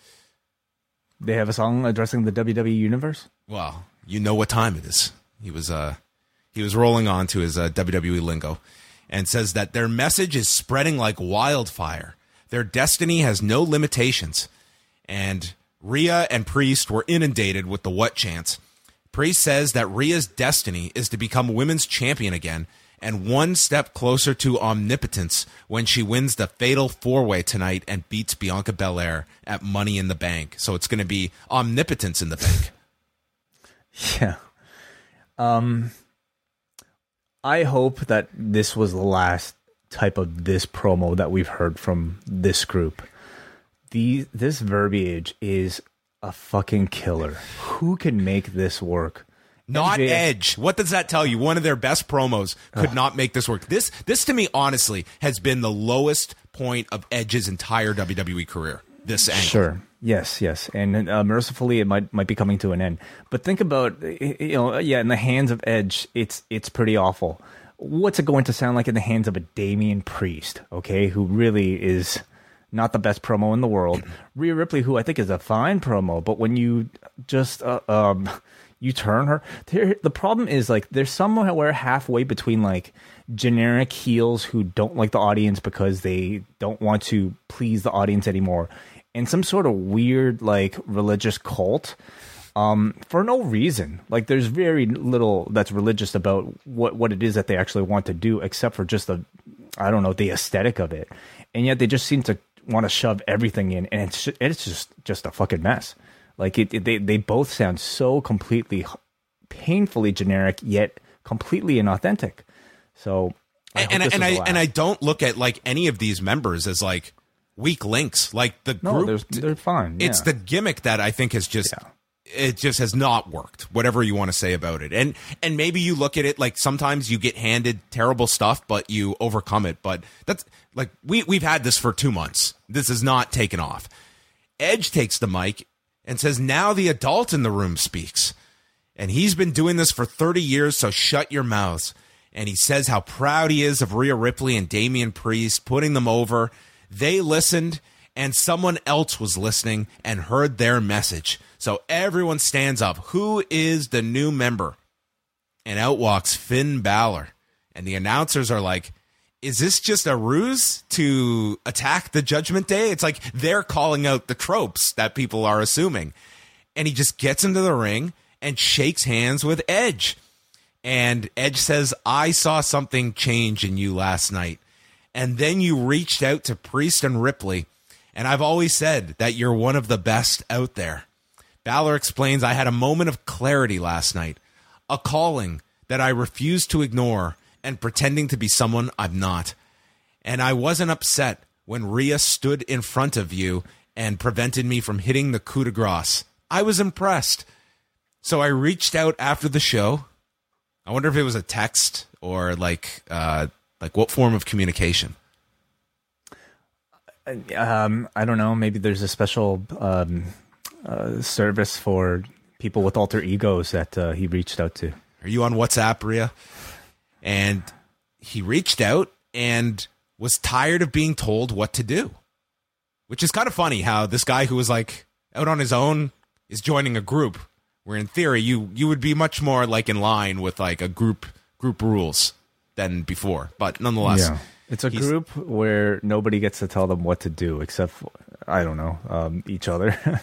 They have a song addressing the W W E Universe? Well, you know what time it is. He was uh, he was rolling on to his uh, W W E lingo and says that their message is spreading like wildfire. Their destiny has no limitations. And Rhea and Priest were inundated with the what chants. Priest says that Rhea's destiny is to become women's champion again and one step closer to omnipotence when she wins the fatal four-way tonight and beats Bianca Belair at Money in the Bank. So it's going to be omnipotence in the bank. Yeah. Um, I hope that this was the last type of this promo that we've heard from this group. The, this verbiage is... a fucking killer. Who can make this work? Not M J F. Edge. What does that tell you? One of their best promos could Ugh. not make this work. This, this to me, honestly, has been the lowest point of Edge's entire W W E career. This angle. Sure. Yes, yes. And uh, mercifully, it might might be coming to an end. But think about, you know, yeah, in the hands of Edge, it's it's pretty awful. What's it going to sound like in the hands of a Damian Priest, okay, who really is... not the best promo in the world. Rhea Ripley, who I think is a fine promo, but when you just uh, um, you turn her, the problem is like there's somewhere halfway between like generic heels who don't like the audience because they don't want to please the audience anymore, in some sort of weird like religious cult um, for no reason. Like there's very little that's religious about what, what it is that they actually want to do, except for just the, I don't know, the aesthetic of it. And yet they just seem to want to shove everything in, and it's it's just just a fucking mess. Like it, it they they both sound so completely painfully generic yet completely inauthentic. So I and and, and I and I don't look at like any of these members as like weak links. Like the no, group, they're, they're fine. It's yeah. the gimmick that I think has just yeah. it just has not worked. Whatever you want to say about it, and and maybe you look at it like sometimes you get handed terrible stuff, but you overcome it. But that's like we we've had this for two months. This is not taken off. Edge takes the mic and says, "Now the adult in the room speaks." And he's been doing this for thirty years, so shut your mouths. And he says how proud he is of Rhea Ripley and Damian Priest, putting them over. They listened, and someone else was listening and heard their message. So everyone stands up. Who is the new member? And out walks Finn Balor. And the announcers are like, is this just a ruse to attack the Judgment Day? It's like they're calling out the tropes that people are assuming. And he just gets into the ring and shakes hands with Edge. And Edge says, I saw something change in you last night. And then you reached out to Priest and Ripley. And I've always said that you're one of the best out there. Balor explains, I had a moment of clarity last night. A calling that I refused to ignore and pretending to be someone I'm not. And I wasn't upset when Rhea stood in front of you and prevented me from hitting the coup de grace. I was impressed. So I reached out after the show. I wonder if it was a text or like uh, like what form of communication. Um, I don't know. Maybe there's a special um, uh, service for people with alter egos that uh, he reached out to. Are you on WhatsApp, Rhea? And he reached out and was tired of being told what to do, which is kind of funny how this guy who was like out on his own is joining a group. Where in theory you you would be much more like in line with like a group group rules than before, but nonetheless, yeah. It's a group where nobody gets to tell them what to do except for, I don't know, um, each other.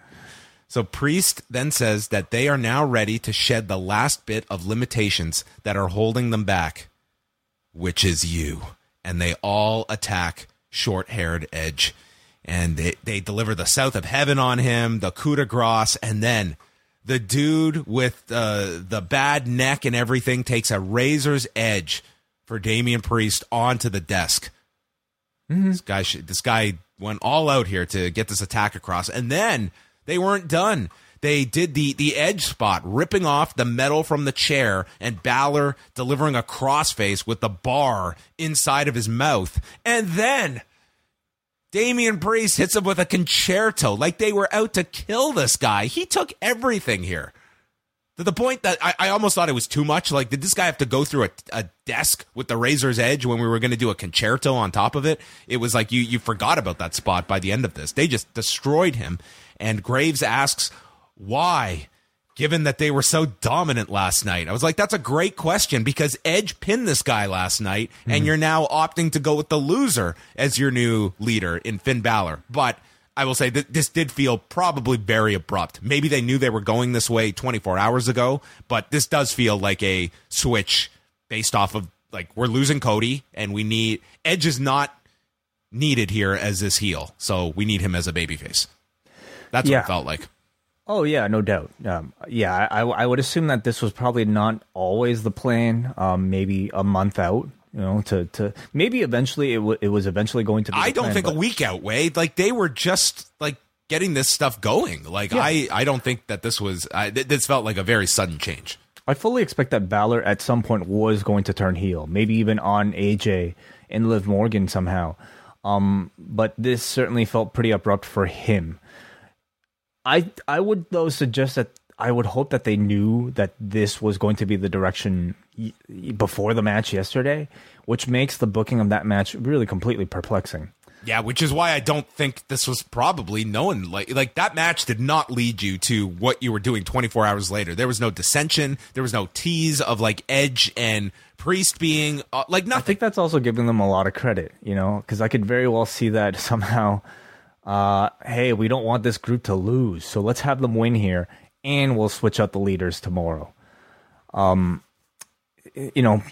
So Priest then says that they are now ready to shed the last bit of limitations that are holding them back, which is you, and they all attack short-haired Edge, and they they deliver the South of Heaven on him, the coup de grace, and then the dude with uh, the bad neck and everything takes a razor's edge for Damian Priest onto the desk. Mm-hmm. This guy, this guy went all out here to get this attack across, and then they weren't done. They did the the edge spot, ripping off the metal from the chair, and Balor delivering a crossface with the bar inside of his mouth, and then Damian Priest hits him with a concerto, like they were out to kill this guy. He took everything here. To the point that I, I almost thought it was too much. Like, did this guy have to go through a, a desk with the razor's edge when we were going to do a concerto on top of it? It was like you, you forgot about that spot by the end of this. They just destroyed him. And Graves asks, why? Given that they were so dominant last night. I was like, that's a great question because Edge pinned this guy last night, mm-hmm. and you're now opting to go with the loser as your new leader in Finn Balor. But I will say that this did feel probably very abrupt. Maybe they knew they were going this way twenty-four hours ago, but this does feel like a switch based off of, like, we're losing Cody, and we need... Edge is not needed here as this heel, so we need him as a babyface. That's yeah. what it felt like. Oh, yeah, no doubt. Um, yeah, I, I would assume that this was probably not always the plan, um, maybe a month out, you know, to, to maybe eventually it, w- it was eventually going to be the I don't plan, think but... a week out, Wade. Like, they were just, like, getting this stuff going. Like, yeah. I, I don't think that this was, I, th- this felt like a very sudden change. I fully expect that Balor at some point was going to turn heel, maybe even on A J and Liv Morgan somehow. Um, but this certainly felt pretty abrupt for him. I I would, though, suggest that I would hope that they knew that this was going to be the direction y- before the match yesterday, which makes the booking of that match really completely perplexing. Yeah, which is why I don't think this was probably known. Like, like that match did not lead you to what you were doing twenty-four hours later. There was no dissension. There was no tease of, like, Edge and Priest being, uh, like, nothing. I think that's also giving them a lot of credit, you know, because I could very well see that somehow... uh, hey, we don't want this group to lose, so let's have them win here, and we'll switch out the leaders tomorrow. Um, you know,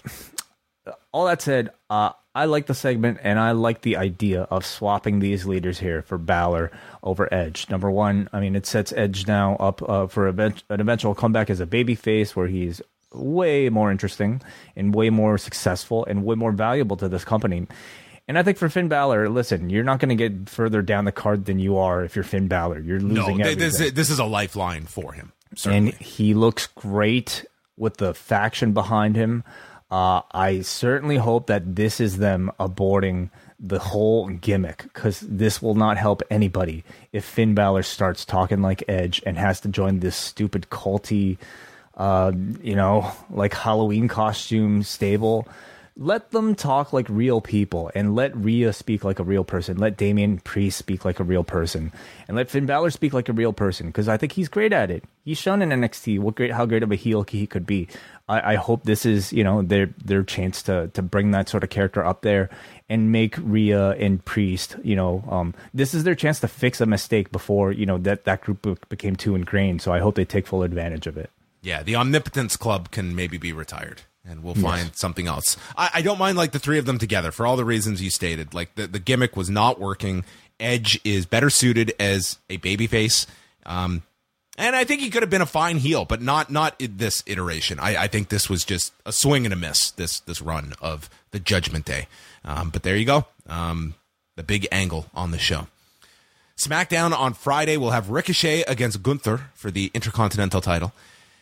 all that said, uh, I like the segment, and I like the idea of swapping these leaders here for Balor over Edge. Number one, I mean, it sets Edge now up uh, for a, an eventual comeback as a babyface where he's way more interesting and way more successful and way more valuable to this company. And I think for Finn Balor, listen, you're not going to get further down the card than you are if you're Finn Balor. You're losing no, everything. This, this is a lifeline for him, certainly. And he looks great with the faction behind him. Uh, I certainly hope that this is them aborting the whole gimmick, because this will not help anybody if Finn Balor starts talking like Edge and has to join this stupid culty, uh, you know, like Halloween costume stable. Let them talk like real people, and let Rhea speak like a real person. Let Damian Priest speak like a real person, and let Finn Balor speak like a real person, because I think he's great at it. He's shown in N X T what great, how great of a heel he could be. I, I hope this is, you know, their their chance to to bring that sort of character up there and make Rhea and Priest, you know, um, this is their chance to fix a mistake before, you know, that that group became too ingrained. So I hope they take full advantage of it. Yeah, the Omnipotence Club can maybe be retired, and we'll Yes. find something else. I, I don't mind, like, the three of them together for all the reasons you stated. Like, the, the gimmick was not working. Edge is better suited as a babyface. Um, and I think he could have been a fine heel, but not not in this iteration. I, I think this was just a swing and a miss, this this run of the Judgment Day. Um, but there you go. Um, the big angle on the show. SmackDown on Friday will have Ricochet against Gunther for the Intercontinental title.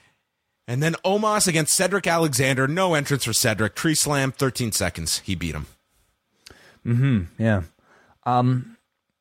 And then Omos against Cedric Alexander. No entrance for Cedric. Tree slam, thirteen seconds. He beat him. Mm-hmm. Yeah. Um,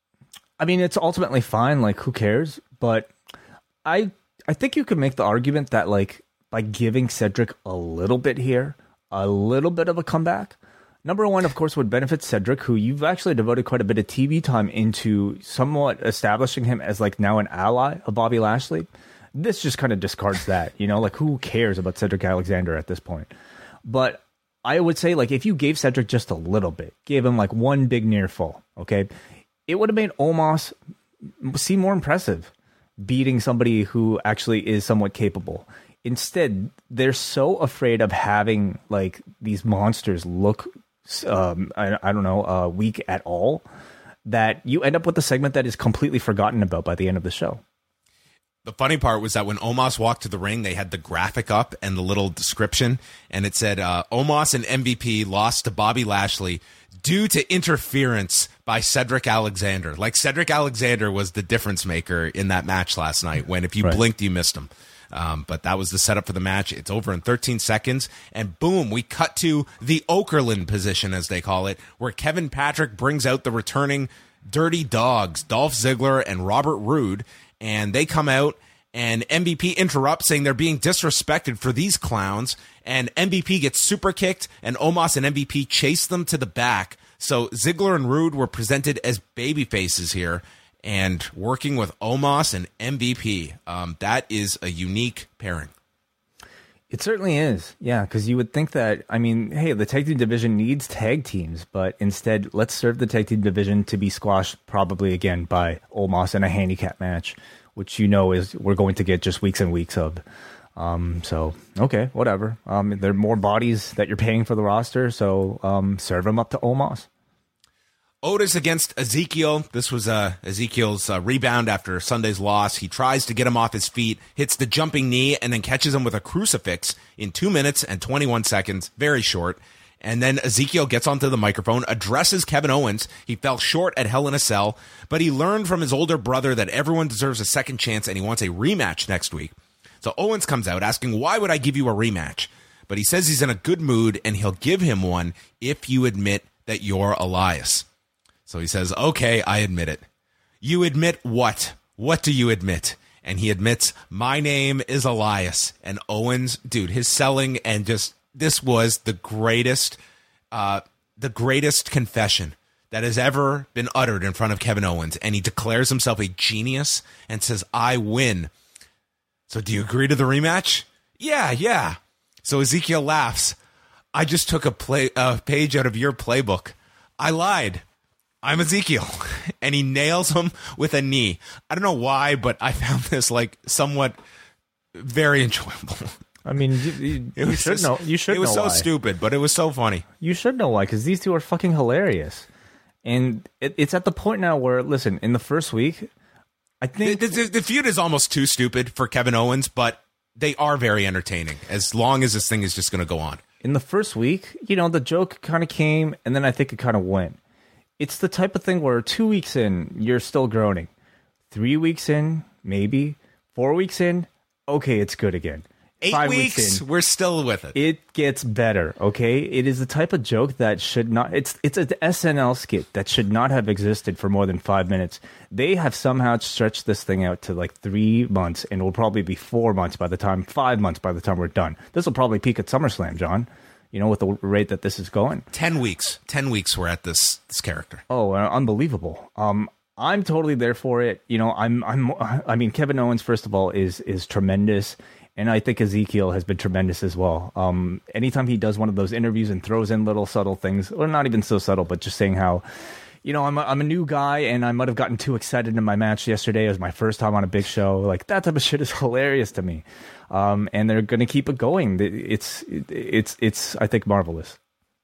I mean, it's ultimately fine. Like, who cares? But I I think you could make the argument that, like, by giving Cedric a little bit here, a little bit of a comeback, number one, of course, would benefit Cedric, who you've actually devoted quite a bit of T V time into somewhat establishing him as, like, now an ally of Bobby Lashley. This just kind of discards that, you know, like, who cares about Cedric Alexander at this point? But I would say, like, if you gave Cedric just a little bit, gave him like one big near fall, okay, it would have made Omos seem more impressive, beating somebody who actually is somewhat capable. Instead, they're so afraid of having, like, these monsters look, um, I, I don't know, uh, weak at all, that you end up with a segment that is completely forgotten about by the end of the show. The funny part was that when Omos walked to the ring, they had the graphic up and the little description, and it said, uh, Omos and M V P lost to Bobby Lashley due to interference by Cedric Alexander. Like, Cedric Alexander was the difference maker in that match last night, when if you Right. blinked, you missed him. Um, but that was the setup for the match. It's over in thirteen seconds, and boom, we cut to the Okerlund position, as they call it, where Kevin Patrick brings out the returning Dirty Dogs, Dolph Ziggler and Robert Roode, and they come out, and M V P interrupts, saying they're being disrespected for these clowns, and M V P gets super kicked, and Omos and M V P chase them to the back. So Ziggler and Roode were presented as baby faces here, and working with Omos and M V P. Um, that is a unique pairing. It certainly is. Yeah, because you would think that, I mean, hey, the tag team division needs tag teams, but instead, let's serve the tag team division to be squashed probably again by Omos in a handicap match, which you know is we're going to get just weeks and weeks of. Um, so, okay, whatever. Um, there are more bodies that you're paying for the roster, so um, serve them up to Omos. Otis against Ezekiel. This was uh, Ezekiel's uh, rebound after Sunday's loss. He tries to get him off his feet, hits the jumping knee, and then catches him with a crucifix in two minutes and twenty-one seconds. Very short. And then Ezekiel gets onto the microphone, addresses Kevin Owens. He fell short at Hell in a Cell, but he learned from his older brother that everyone deserves a second chance, and he wants a rematch next week. So Owens comes out asking, why would I give you a rematch? But he says he's in a good mood, and he'll give him one if you admit that you're Elias. So he says, okay, I admit it. You admit what? What do you admit? And he admits, my name is Elias. And Owens, dude, his selling and just, this was the greatest, uh, the greatest confession that has ever been uttered in front of Kevin Owens. And he declares himself a genius and says, I win. So do you agree to the rematch? Yeah, yeah. So Ezekiel laughs. I just took a play, a page out of your playbook. I lied. I'm Ezekiel. And he nails him with a knee. I don't know why, but I found this like somewhat very enjoyable. I mean, you, you, you should just, know. You should. It was know so why. stupid, but it was so funny. You should know why, because these two are fucking hilarious. And it, it's at the point now where, listen, in the first week, I think the, the, the feud is almost too stupid for Kevin Owens, but they are very entertaining as long as this thing is just going to go on. In the first week, you know, the joke kind of came, and then I think it kind of went. It's the type of thing where two weeks in, you're still groaning. Three weeks in, maybe. Four weeks in, okay, it's good again. Eight Five weeks, weeks in, we're still with it. It gets better, okay? It is the type of joke that should not... It's it's an S N L skit that should not have existed for more than five minutes. They have somehow stretched this thing out to like three months, and it will probably be four months by the time... Five months by the time we're done. This will probably peak at SummerSlam, John. You know, with the rate that this is going. Ten weeks. Ten weeks we're at this this character. Oh, uh, unbelievable. Um, I'm totally there for it. You know, I'm... I'm. I mean, Kevin Owens, first of all, is is tremendous. And I think Ezekiel has been tremendous as well. Um, anytime he does one of those interviews and throws in little subtle things, or not even so subtle, but just saying how, you know, I'm a, I'm a new guy and I might have gotten too excited in my match yesterday. It was my first time on a big show. Like, that type of shit is hilarious to me. Um, and they're going to keep it going. It's, it's, it's, I think, marvelous.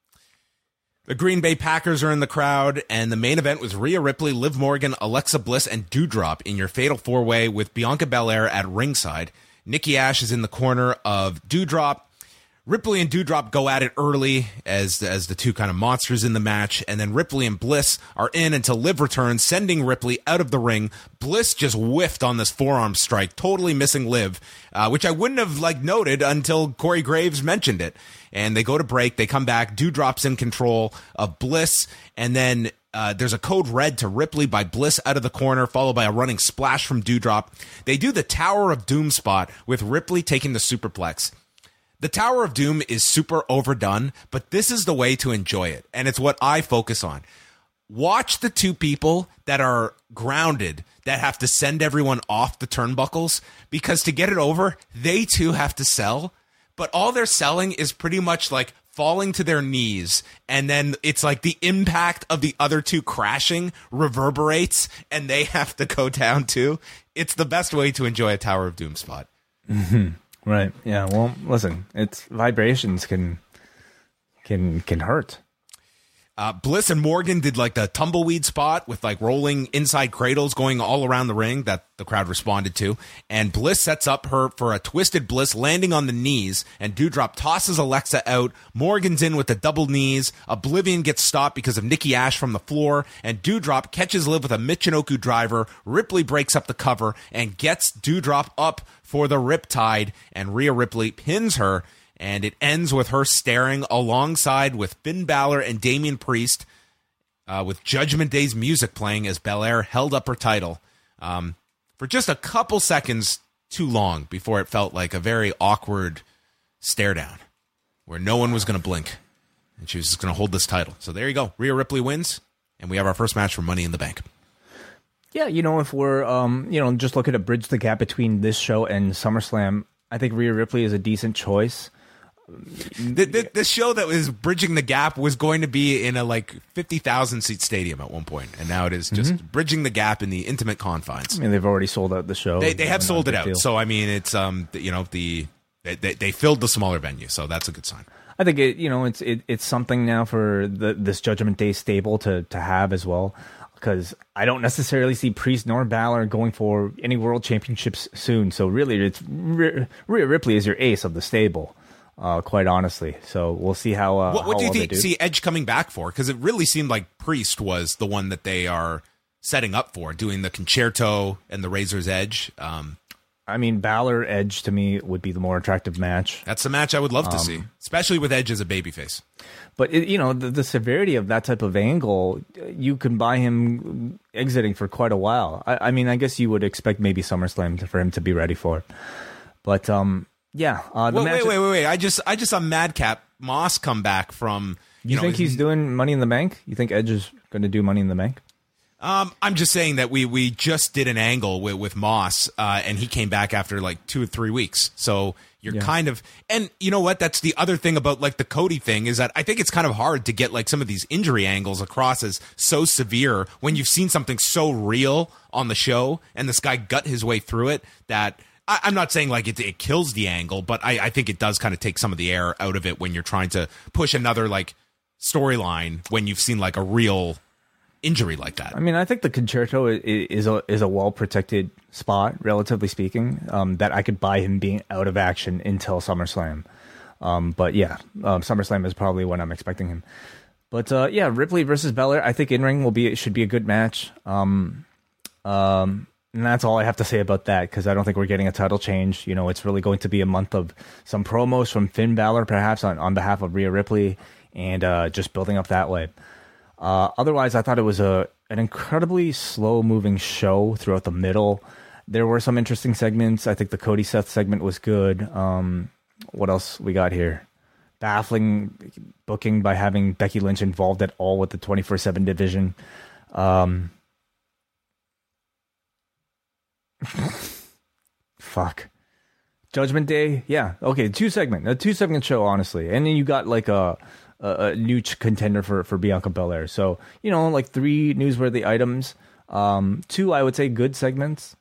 The Green Bay Packers are in the crowd, and the main event was Rhea Ripley, Liv Morgan, Alexa Bliss, and Doudrop in your fatal four-way with Bianca Belair at ringside. Nikki Ash is in the corner of Doudrop. Ripley and Doudrop go at it early as as the two kind of monsters in the match, and then Ripley and Bliss are in until Liv returns, sending Ripley out of the ring. Bliss just whiffed on this forearm strike, totally missing Liv, uh, which I wouldn't have like noted until Corey Graves mentioned it. And they go to break, they come back, Doudrop's in control of Bliss, and then Uh, there's a code red to Ripley by Bliss out of the corner, followed by a running splash from Doudrop. They do the Tower of Doom spot with Ripley taking the superplex. The Tower of Doom is super overdone, but this is the way to enjoy it, and it's what I focus on. Watch the two people that are grounded that have to send everyone off the turnbuckles, because to get it over, they too have to sell, but all they're selling is pretty much like falling to their knees, and then it's like the impact of the other two crashing reverberates, and they have to go down too. It's the best way to enjoy a Tower of Doom spot. Mm-hmm. Right. Yeah. Well, listen, it's vibrations can can can hurt. Uh, Bliss and Morgan did like the tumbleweed spot with like rolling inside cradles going all around the ring that the crowd responded to. And Bliss sets up her for a twisted Bliss landing on the knees, and Doudrop tosses Alexa out. Morgan's in with the double knees. Oblivion gets stopped because of Nikki Ash from the floor, and Doudrop catches Liv with a Michinoku driver. Ripley breaks up the cover and gets Doudrop up for the Riptide, and Rhea Ripley pins her. And it ends with her staring alongside with Finn Balor and Damian Priest, uh, with Judgment Day's music playing as Belair held up her title um, for just a couple seconds too long before it felt like a very awkward stare down where no one was going to blink, and she was just going to hold this title. So there you go. Rhea Ripley wins, and we have our first match for Money in the Bank. Yeah, you know, if we're um, you know, just looking to bridge the gap between this show and SummerSlam, I think Rhea Ripley is a decent choice. The, the, the show that was bridging the gap was going to be in a like fifty thousand seat stadium at one point, and now it is just mm-hmm. bridging the gap in the intimate confines. I mean, they've already sold out the show. They they have sold it out, deal. so I mean, it's um, you know, the they, they they filled the smaller venue, so that's a good sign. I think it, you know, it's it, it's something now for the this Judgment Day stable to to have as well, because I don't necessarily see Priest nor Balor going for any world championships soon. So really, it's Rhea Ripley is your ace of the stable. Uh, quite honestly, so we'll see how. Uh, what what how do you well think? do. See Edge coming back for? Because it really seemed like Priest was the one that they are setting up for, doing the Concerto and the Razor's Edge. Um, I mean, Balor Edge to me would be the more attractive match. That's the match I would love to um, see, especially with Edge as a babyface. But it, you know, the, the severity of that type of angle, you can buy him exiting for quite a while. I, I mean, I guess you would expect maybe SummerSlam to, for him to be ready for, but um. Yeah. Uh, the wait, match wait, wait, wait, wait. I just, I just saw Madcap Moss come back from. You, you know, think he's doing Money in the Bank? You think Edge is going to do Money in the Bank? Um, I'm just saying that we we just did an angle with, with Moss, uh, and he came back after like two or three weeks. So you're yeah. kind of, and you know what? That's the other thing about like the Cody thing is that I think it's kind of hard to get like some of these injury angles across as so severe when you've seen something so real on the show, and this guy gut his way through it. That I, I'm not saying like it, it kills the angle, but I, I think it does kind of take some of the air out of it when you're trying to push another like storyline when you've seen like a real injury like that. I mean, I think the Concerto is a is a well protected spot, relatively speaking. Um, that I could buy him being out of action until SummerSlam. Um, but yeah, um, SummerSlam is probably when I'm expecting him. But uh, yeah, Ripley versus Belair. I think in ring will be should be a good match. Um, um, and that's all I have to say about that because I don't think we're getting a title change. You know, it's really going to be a month of some promos from Finn Balor, perhaps on on behalf of Rhea Ripley, and uh, just building up that way. Uh, otherwise, I thought it was a an incredibly slow-moving show throughout the middle. There were some interesting segments. I think the Cody Seth segment was good. Um, what else we got here? Baffling booking by having Becky Lynch involved at all with the twenty-four seven division. Um, fuck. Judgment Day? Yeah. Okay, two segment. A two-segment show, honestly. And then you got like a... a, a new contender for, for Bianca Belair. So, you know, like three newsworthy items, um, two, I would say, good segments,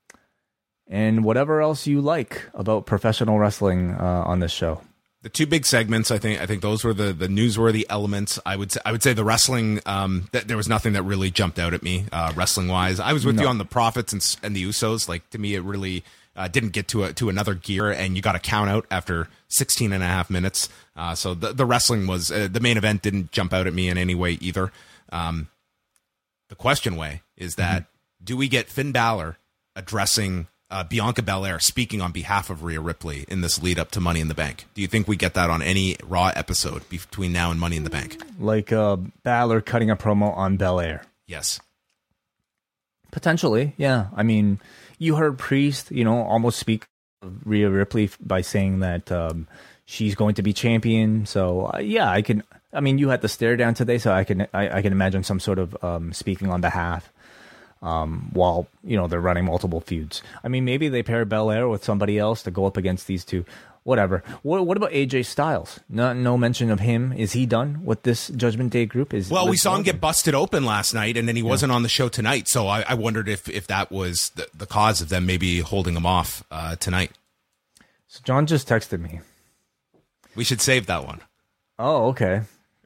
and whatever else you like about professional wrestling uh, on this show. The two big segments, I think, I think those were the, the newsworthy elements. I would say, I would say the wrestling. Um, th- there was nothing that really jumped out at me, uh, wrestling wise. I was with no. you on the Profits and, and the Usos. Like to me, it really uh, didn't get to a, to another gear, and you got a count out after sixteen and a half minutes. Uh, so the the wrestling was uh, the main event didn't jump out at me in any way either. Um, the question way is that mm-hmm. do we get Finn Balor addressing Uh, Bianca Belair speaking on behalf of Rhea Ripley in this lead up to Money in the Bank? Do you think we get that on any Raw episode between now and Money in the Bank? Like uh, Balor cutting a promo on Belair? Yes. Potentially, yeah. I mean, you heard Priest, you know, almost speak of Rhea Ripley by saying that um, she's going to be champion. So, uh, yeah, I can. I mean, you had the stare down today, so I can I, I can imagine some sort of um, speaking on behalf. Um, while, you know, they're running multiple feuds. I mean, maybe they pair Belair with somebody else to go up against these two. Whatever. What, what about A J Styles? No, no mention of him. Is he done with this Judgment Day group? Is Well, we saw him get busted open last night, and then he yeah. wasn't on the show tonight. So I, I wondered if, if that was the, the cause of them maybe holding him off uh, tonight. So John just texted me. We should save that one. Oh, okay.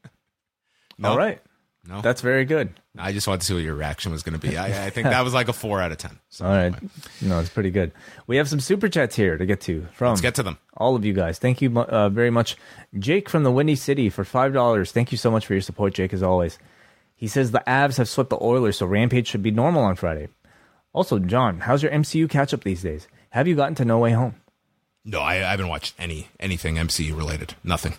No? All right. No, that's very good. I just wanted to see what your reaction was going to be. I, I think that was like a four out of ten. So all right, anyway. No, it's pretty good. We have some super chats here to get to from. Let's get to them. All of you guys, thank you uh, very much. Jake from the Windy City for five dollars. Thank you so much for your support, Jake. As always, he says the Avs have swept the Oilers, so Rampage should be normal on Friday. Also, John, how's your M C U catch up these days? Have you gotten to No Way Home? No, I, I haven't watched any anything M C U related. Nothing.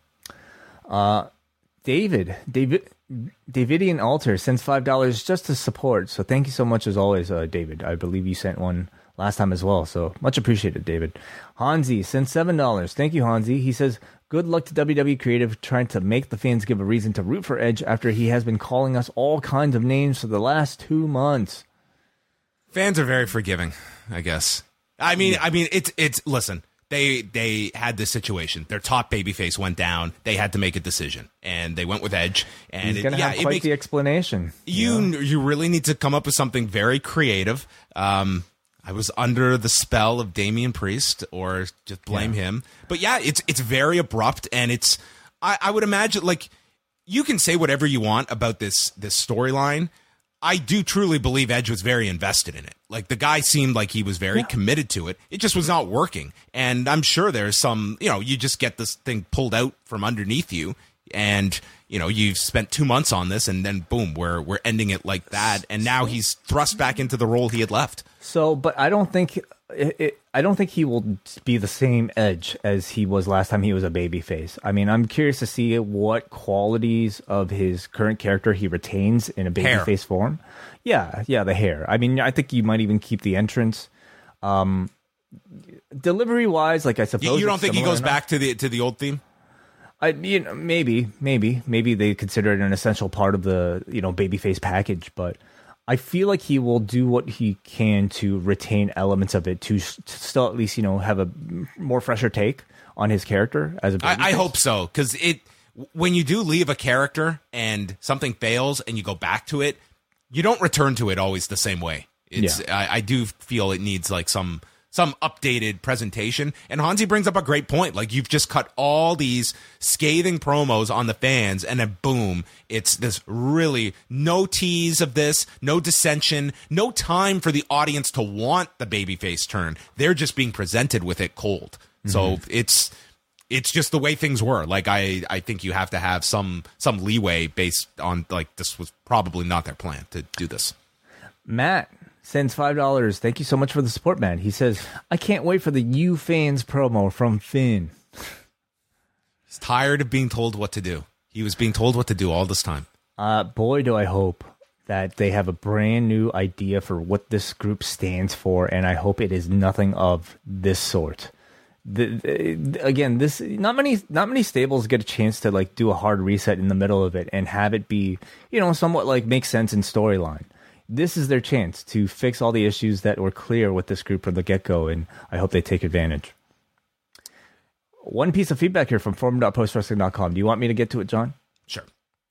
Uh, David, David. Davidian Altar sends five dollars just to support. So thank you so much as always, uh, David. I believe you sent one last time as well. So much appreciated, David. Hansi sends seven dollars. Thank you, Hansi. He says, good luck to W W E Creative trying to make the fans give a reason to root for Edge after he has been calling us all kinds of names for the last two months. Fans are very forgiving, I guess. I mean, yeah. I mean, it's, it's, listen. They they had this situation. Their top babyface went down. They had to make a decision, and they went with Edge. And he's going to yeah, have quite makes, the explanation. You you, know? you really need to come up with something very creative. Um, I was under the spell of Damian Priest, or just blame yeah. him. But yeah, it's it's very abrupt, and it's I, I would imagine like you can say whatever you want about this this storyline. I do truly believe Edge was very invested in it. Like, the guy seemed like he was very yeah. committed to it. It just was not working. And I'm sure there's some, you know, you just get this thing pulled out from underneath you, and, you know, you've spent two months on this, and then boom, we're we're ending it like that. And now he's thrust back into the role he had left. So, but I don't think it, it, I don't think he will be the same Edge as he was last time he was a babyface. I mean, I'm curious to see what qualities of his current character he retains in a babyface form. Yeah, yeah, the hair. I mean, I think you might even keep the entrance. Um, delivery wise, like I suppose you, you don't think he goes enough. back to the to the old theme? I you know, maybe, maybe, maybe they consider it an essential part of the you know babyface package, but. I feel like he will do what he can to retain elements of it to, to still at least, you know, have a more fresher take on his character as a I, I hope so, because it when you do leave a character and something fails and you go back to it, you don't return to it always the same way. It's Yeah. I, I do feel it needs like some some updated presentation. And Hansi brings up a great point. Like, you've just cut all these scathing promos on the fans, and then boom, it's this really no tease of this, no dissension, no time for the audience to want the babyface turn. They're just being presented with it cold. Mm-hmm. So it's it's just the way things were. Like, I, I think you have to have some some leeway based on, like, this was probably not their plan to do this. Matt sends five dollars. Thank you so much for the support, man. He says, I can't wait for the You Fans promo from Finn. He's tired of being told what to do. He was being told what to do all this time. Uh, boy, do I hope that they have a brand new idea for what this group stands for, and I hope it is nothing of this sort. The, the, again, this not many not many stables get a chance to like do a hard reset in the middle of it and have it be, you know, somewhat like make sense in storyline. This is their chance to fix all the issues that were clear with this group from the get-go, and I hope they take advantage. One piece of feedback here from forum dot post wrestling dot com. Do you want me to get to it, John? Sure.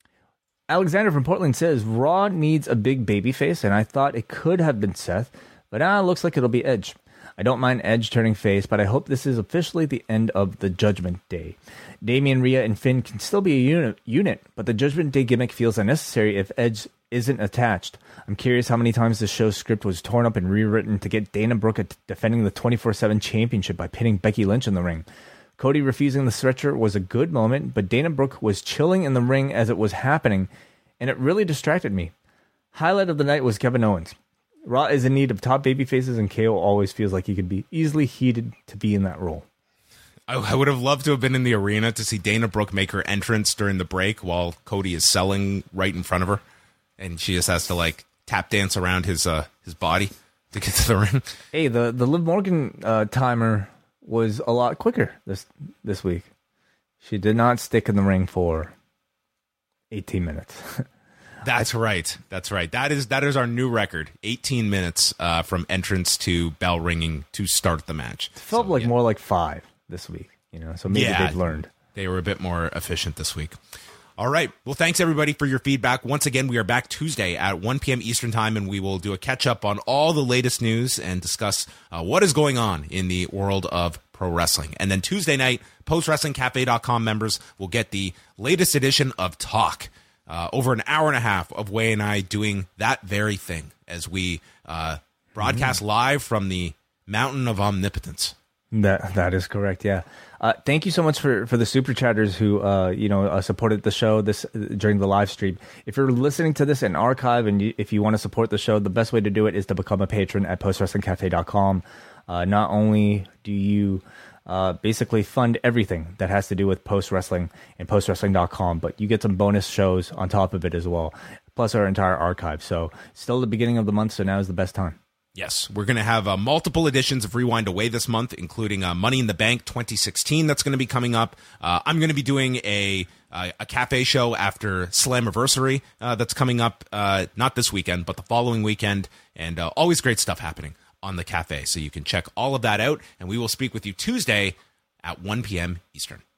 Alexander from Portland says, Raw needs a big baby face, and I thought it could have been Seth, but ah, looks like it'll be Edge. I don't mind Edge turning face, but I hope this is officially the end of the Judgment Day. Damian, Rhea, and Finn can still be a unit, unit, but the Judgment Day gimmick feels unnecessary if Edge isn't attached. I'm curious how many times the show's script was torn up and rewritten to get Dana Brooke at defending the twenty-four seven championship by pinning Becky Lynch in the ring. Cody refusing the stretcher was a good moment, but Dana Brooke was chilling in the ring as it was happening, and it really distracted me. Highlight of the night was Kevin Owens. Raw is in need of top baby faces, and K O always feels like he could be easily heated to be in that role. I, I would have loved to have been in the arena to see Dana Brooke make her entrance during the break while Cody is selling right in front of her, and she just has to like tap dance around his uh, his body to get to the ring. Hey, the the Liv Morgan uh, timer was a lot quicker this this week. She did not stick in the ring for eighteen minutes. That's right. That's right. That is that is our new record. eighteen minutes uh, from entrance to bell ringing to start the match. It felt so, like yeah. more like five this week, you know. So maybe Yeah. they've learned. They were a bit more efficient this week. All right. Well, thanks everybody for your feedback. Once again, we are back Tuesday at one p.m. Eastern time, and we will do a catch up on all the latest news and discuss uh, what is going on in the world of pro wrestling. And then Tuesday night, post wrestling cafe dot com members will get the latest edition of Talk. Uh, over an hour and a half of Wai and I doing that very thing as we uh, broadcast mm. live from the Mountain of Omnipotence. That that is correct. Yeah. Uh, thank you so much for, for the super chatters who uh, you know uh, supported the show this uh, during the live stream. If you're listening to this in archive and you, if you want to support the show, the best way to do it is to become a patron at post wrestling cafe dot com. Uh, not only do you uh, basically fund everything that has to do with post wrestling and post wrestling dot com, but you get some bonus shows on top of it as well, plus our entire archive. So still the beginning of the month, so now is the best time. Yes, we're going to have uh, multiple editions of Rewind Away this month, including uh, Money in the Bank twenty sixteen that's going to be coming up. Uh, I'm going to be doing a uh, a cafe show after Slammiversary uh, that's coming up, uh, not this weekend, but the following weekend, and uh, always great stuff happening on the cafe. So you can check all of that out, and we will speak with you Tuesday at one p.m. Eastern.